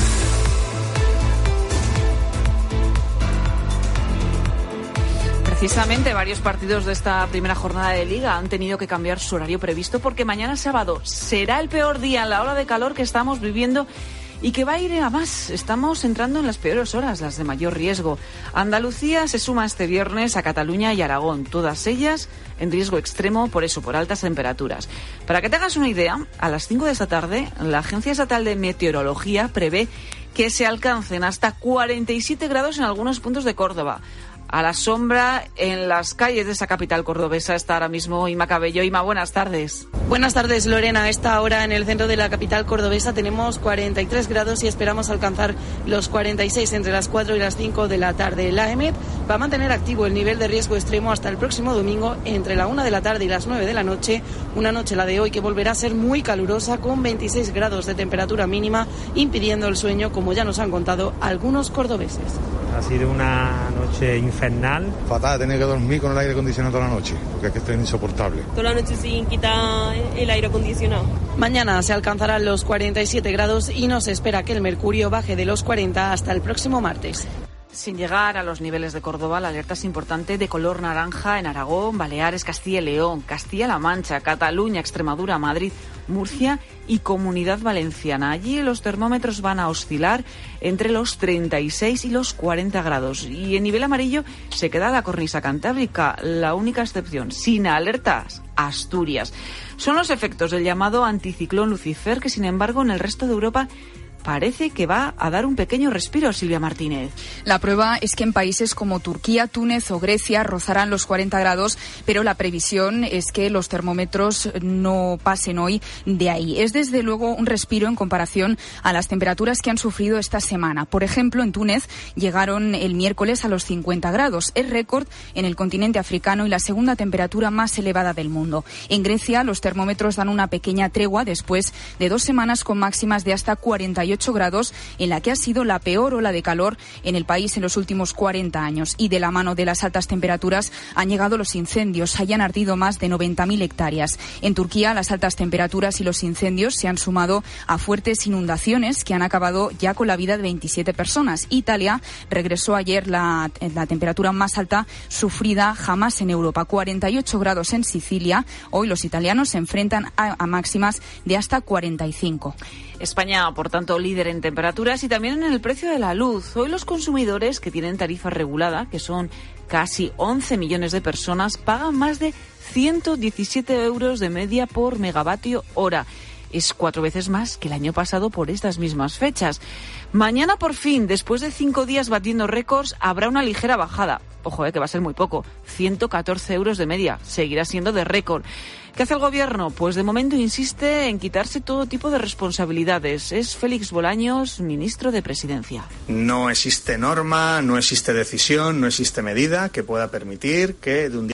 Precisamente varios partidos de esta primera jornada de Liga han tenido que cambiar su horario previsto porque mañana sábado será el peor día en la ola de calor que estamos viviendo y que va a ir a más. Estamos entrando en las peores horas, las de mayor riesgo. Andalucía se suma este viernes a Cataluña y Aragón, todas ellas en riesgo extremo por altas temperaturas. Para que te hagas una idea, a las 5 de esta tarde, la Agencia Estatal de Meteorología prevé que se alcancen hasta 47 grados en algunos puntos de Córdoba. A la sombra, en las calles de esa capital cordobesa, está ahora mismo Ima Cabello. Ima, buenas tardes. Buenas tardes, Lorena. A esta hora en el centro de la capital cordobesa tenemos 43 grados y esperamos alcanzar los 46 entre las 4 y las 5 de la tarde. La EMET va a mantener activo el nivel de riesgo extremo hasta el próximo domingo entre la 1 de la tarde y las 9 de la noche. Una noche, la de hoy, que volverá a ser muy calurosa con 26 grados de temperatura mínima, impidiendo el sueño, como ya nos han contado algunos cordobeses. Ha sido una noche infernal. Fatal, tener que dormir con el aire acondicionado toda la noche, porque es que está insoportable. Toda la noche sin quitar el aire acondicionado. Mañana se alcanzarán los 47 grados y no se espera que el mercurio baje de los 40 hasta el próximo martes. Sin llegar a los niveles de Córdoba, la alerta es importante de color naranja en Aragón, Baleares, Castilla y León, Castilla-La Mancha, Cataluña, Extremadura, Madrid, Murcia y Comunidad Valenciana. Allí los termómetros van a oscilar entre los 36 y los 40 grados. Y en nivel amarillo se queda la cornisa cantábrica, la única excepción, sin alertas, Asturias. Son los efectos del llamado anticiclón Lucifer, que sin embargo en el resto de Europa parece que va a dar un pequeño respiro, Silvia Martínez. La prueba es que en países como Turquía, Túnez o Grecia rozarán los 40 grados, pero la previsión es que los termómetros no pasen hoy de ahí. Es desde luego un respiro en comparación a las temperaturas que han sufrido esta semana. Por ejemplo, en Túnez llegaron el miércoles a los 50 grados. Es récord en el continente africano y la segunda temperatura más elevada del mundo. En Grecia los termómetros dan una pequeña tregua después de 2 semanas con máximas de hasta 48 grados, en la que ha sido la peor ola de calor en el país en los últimos 40 años. Y de la mano de las altas temperaturas han llegado los incendios. Hayan ardido más de 90.000 hectáreas. En Turquía, las altas temperaturas y los incendios se han sumado a fuertes inundaciones que han acabado ya con la vida de 27 personas. Italia regresó ayer la temperatura más alta sufrida jamás en Europa, 48 grados en Sicilia. Hoy los italianos se enfrentan a máximas de hasta 45. España, por tanto, líder en temperaturas y también en el precio de la luz. Hoy los consumidores que tienen tarifa regulada, que son casi 11 millones de personas, pagan más de 117 euros de media por megavatio hora. Es 4 veces más que el año pasado por estas mismas fechas. Mañana, por fin, después de 5 días batiendo récords, habrá una ligera bajada. Ojo, que va a ser muy poco. 114 euros de media. Seguirá siendo de récord. ¿Qué hace el gobierno? Pues de momento insiste en quitarse todo tipo de responsabilidades. Es Félix Bolaños, ministro de Presidencia. No existe norma, no existe decisión, no existe medida que pueda permitir que de un día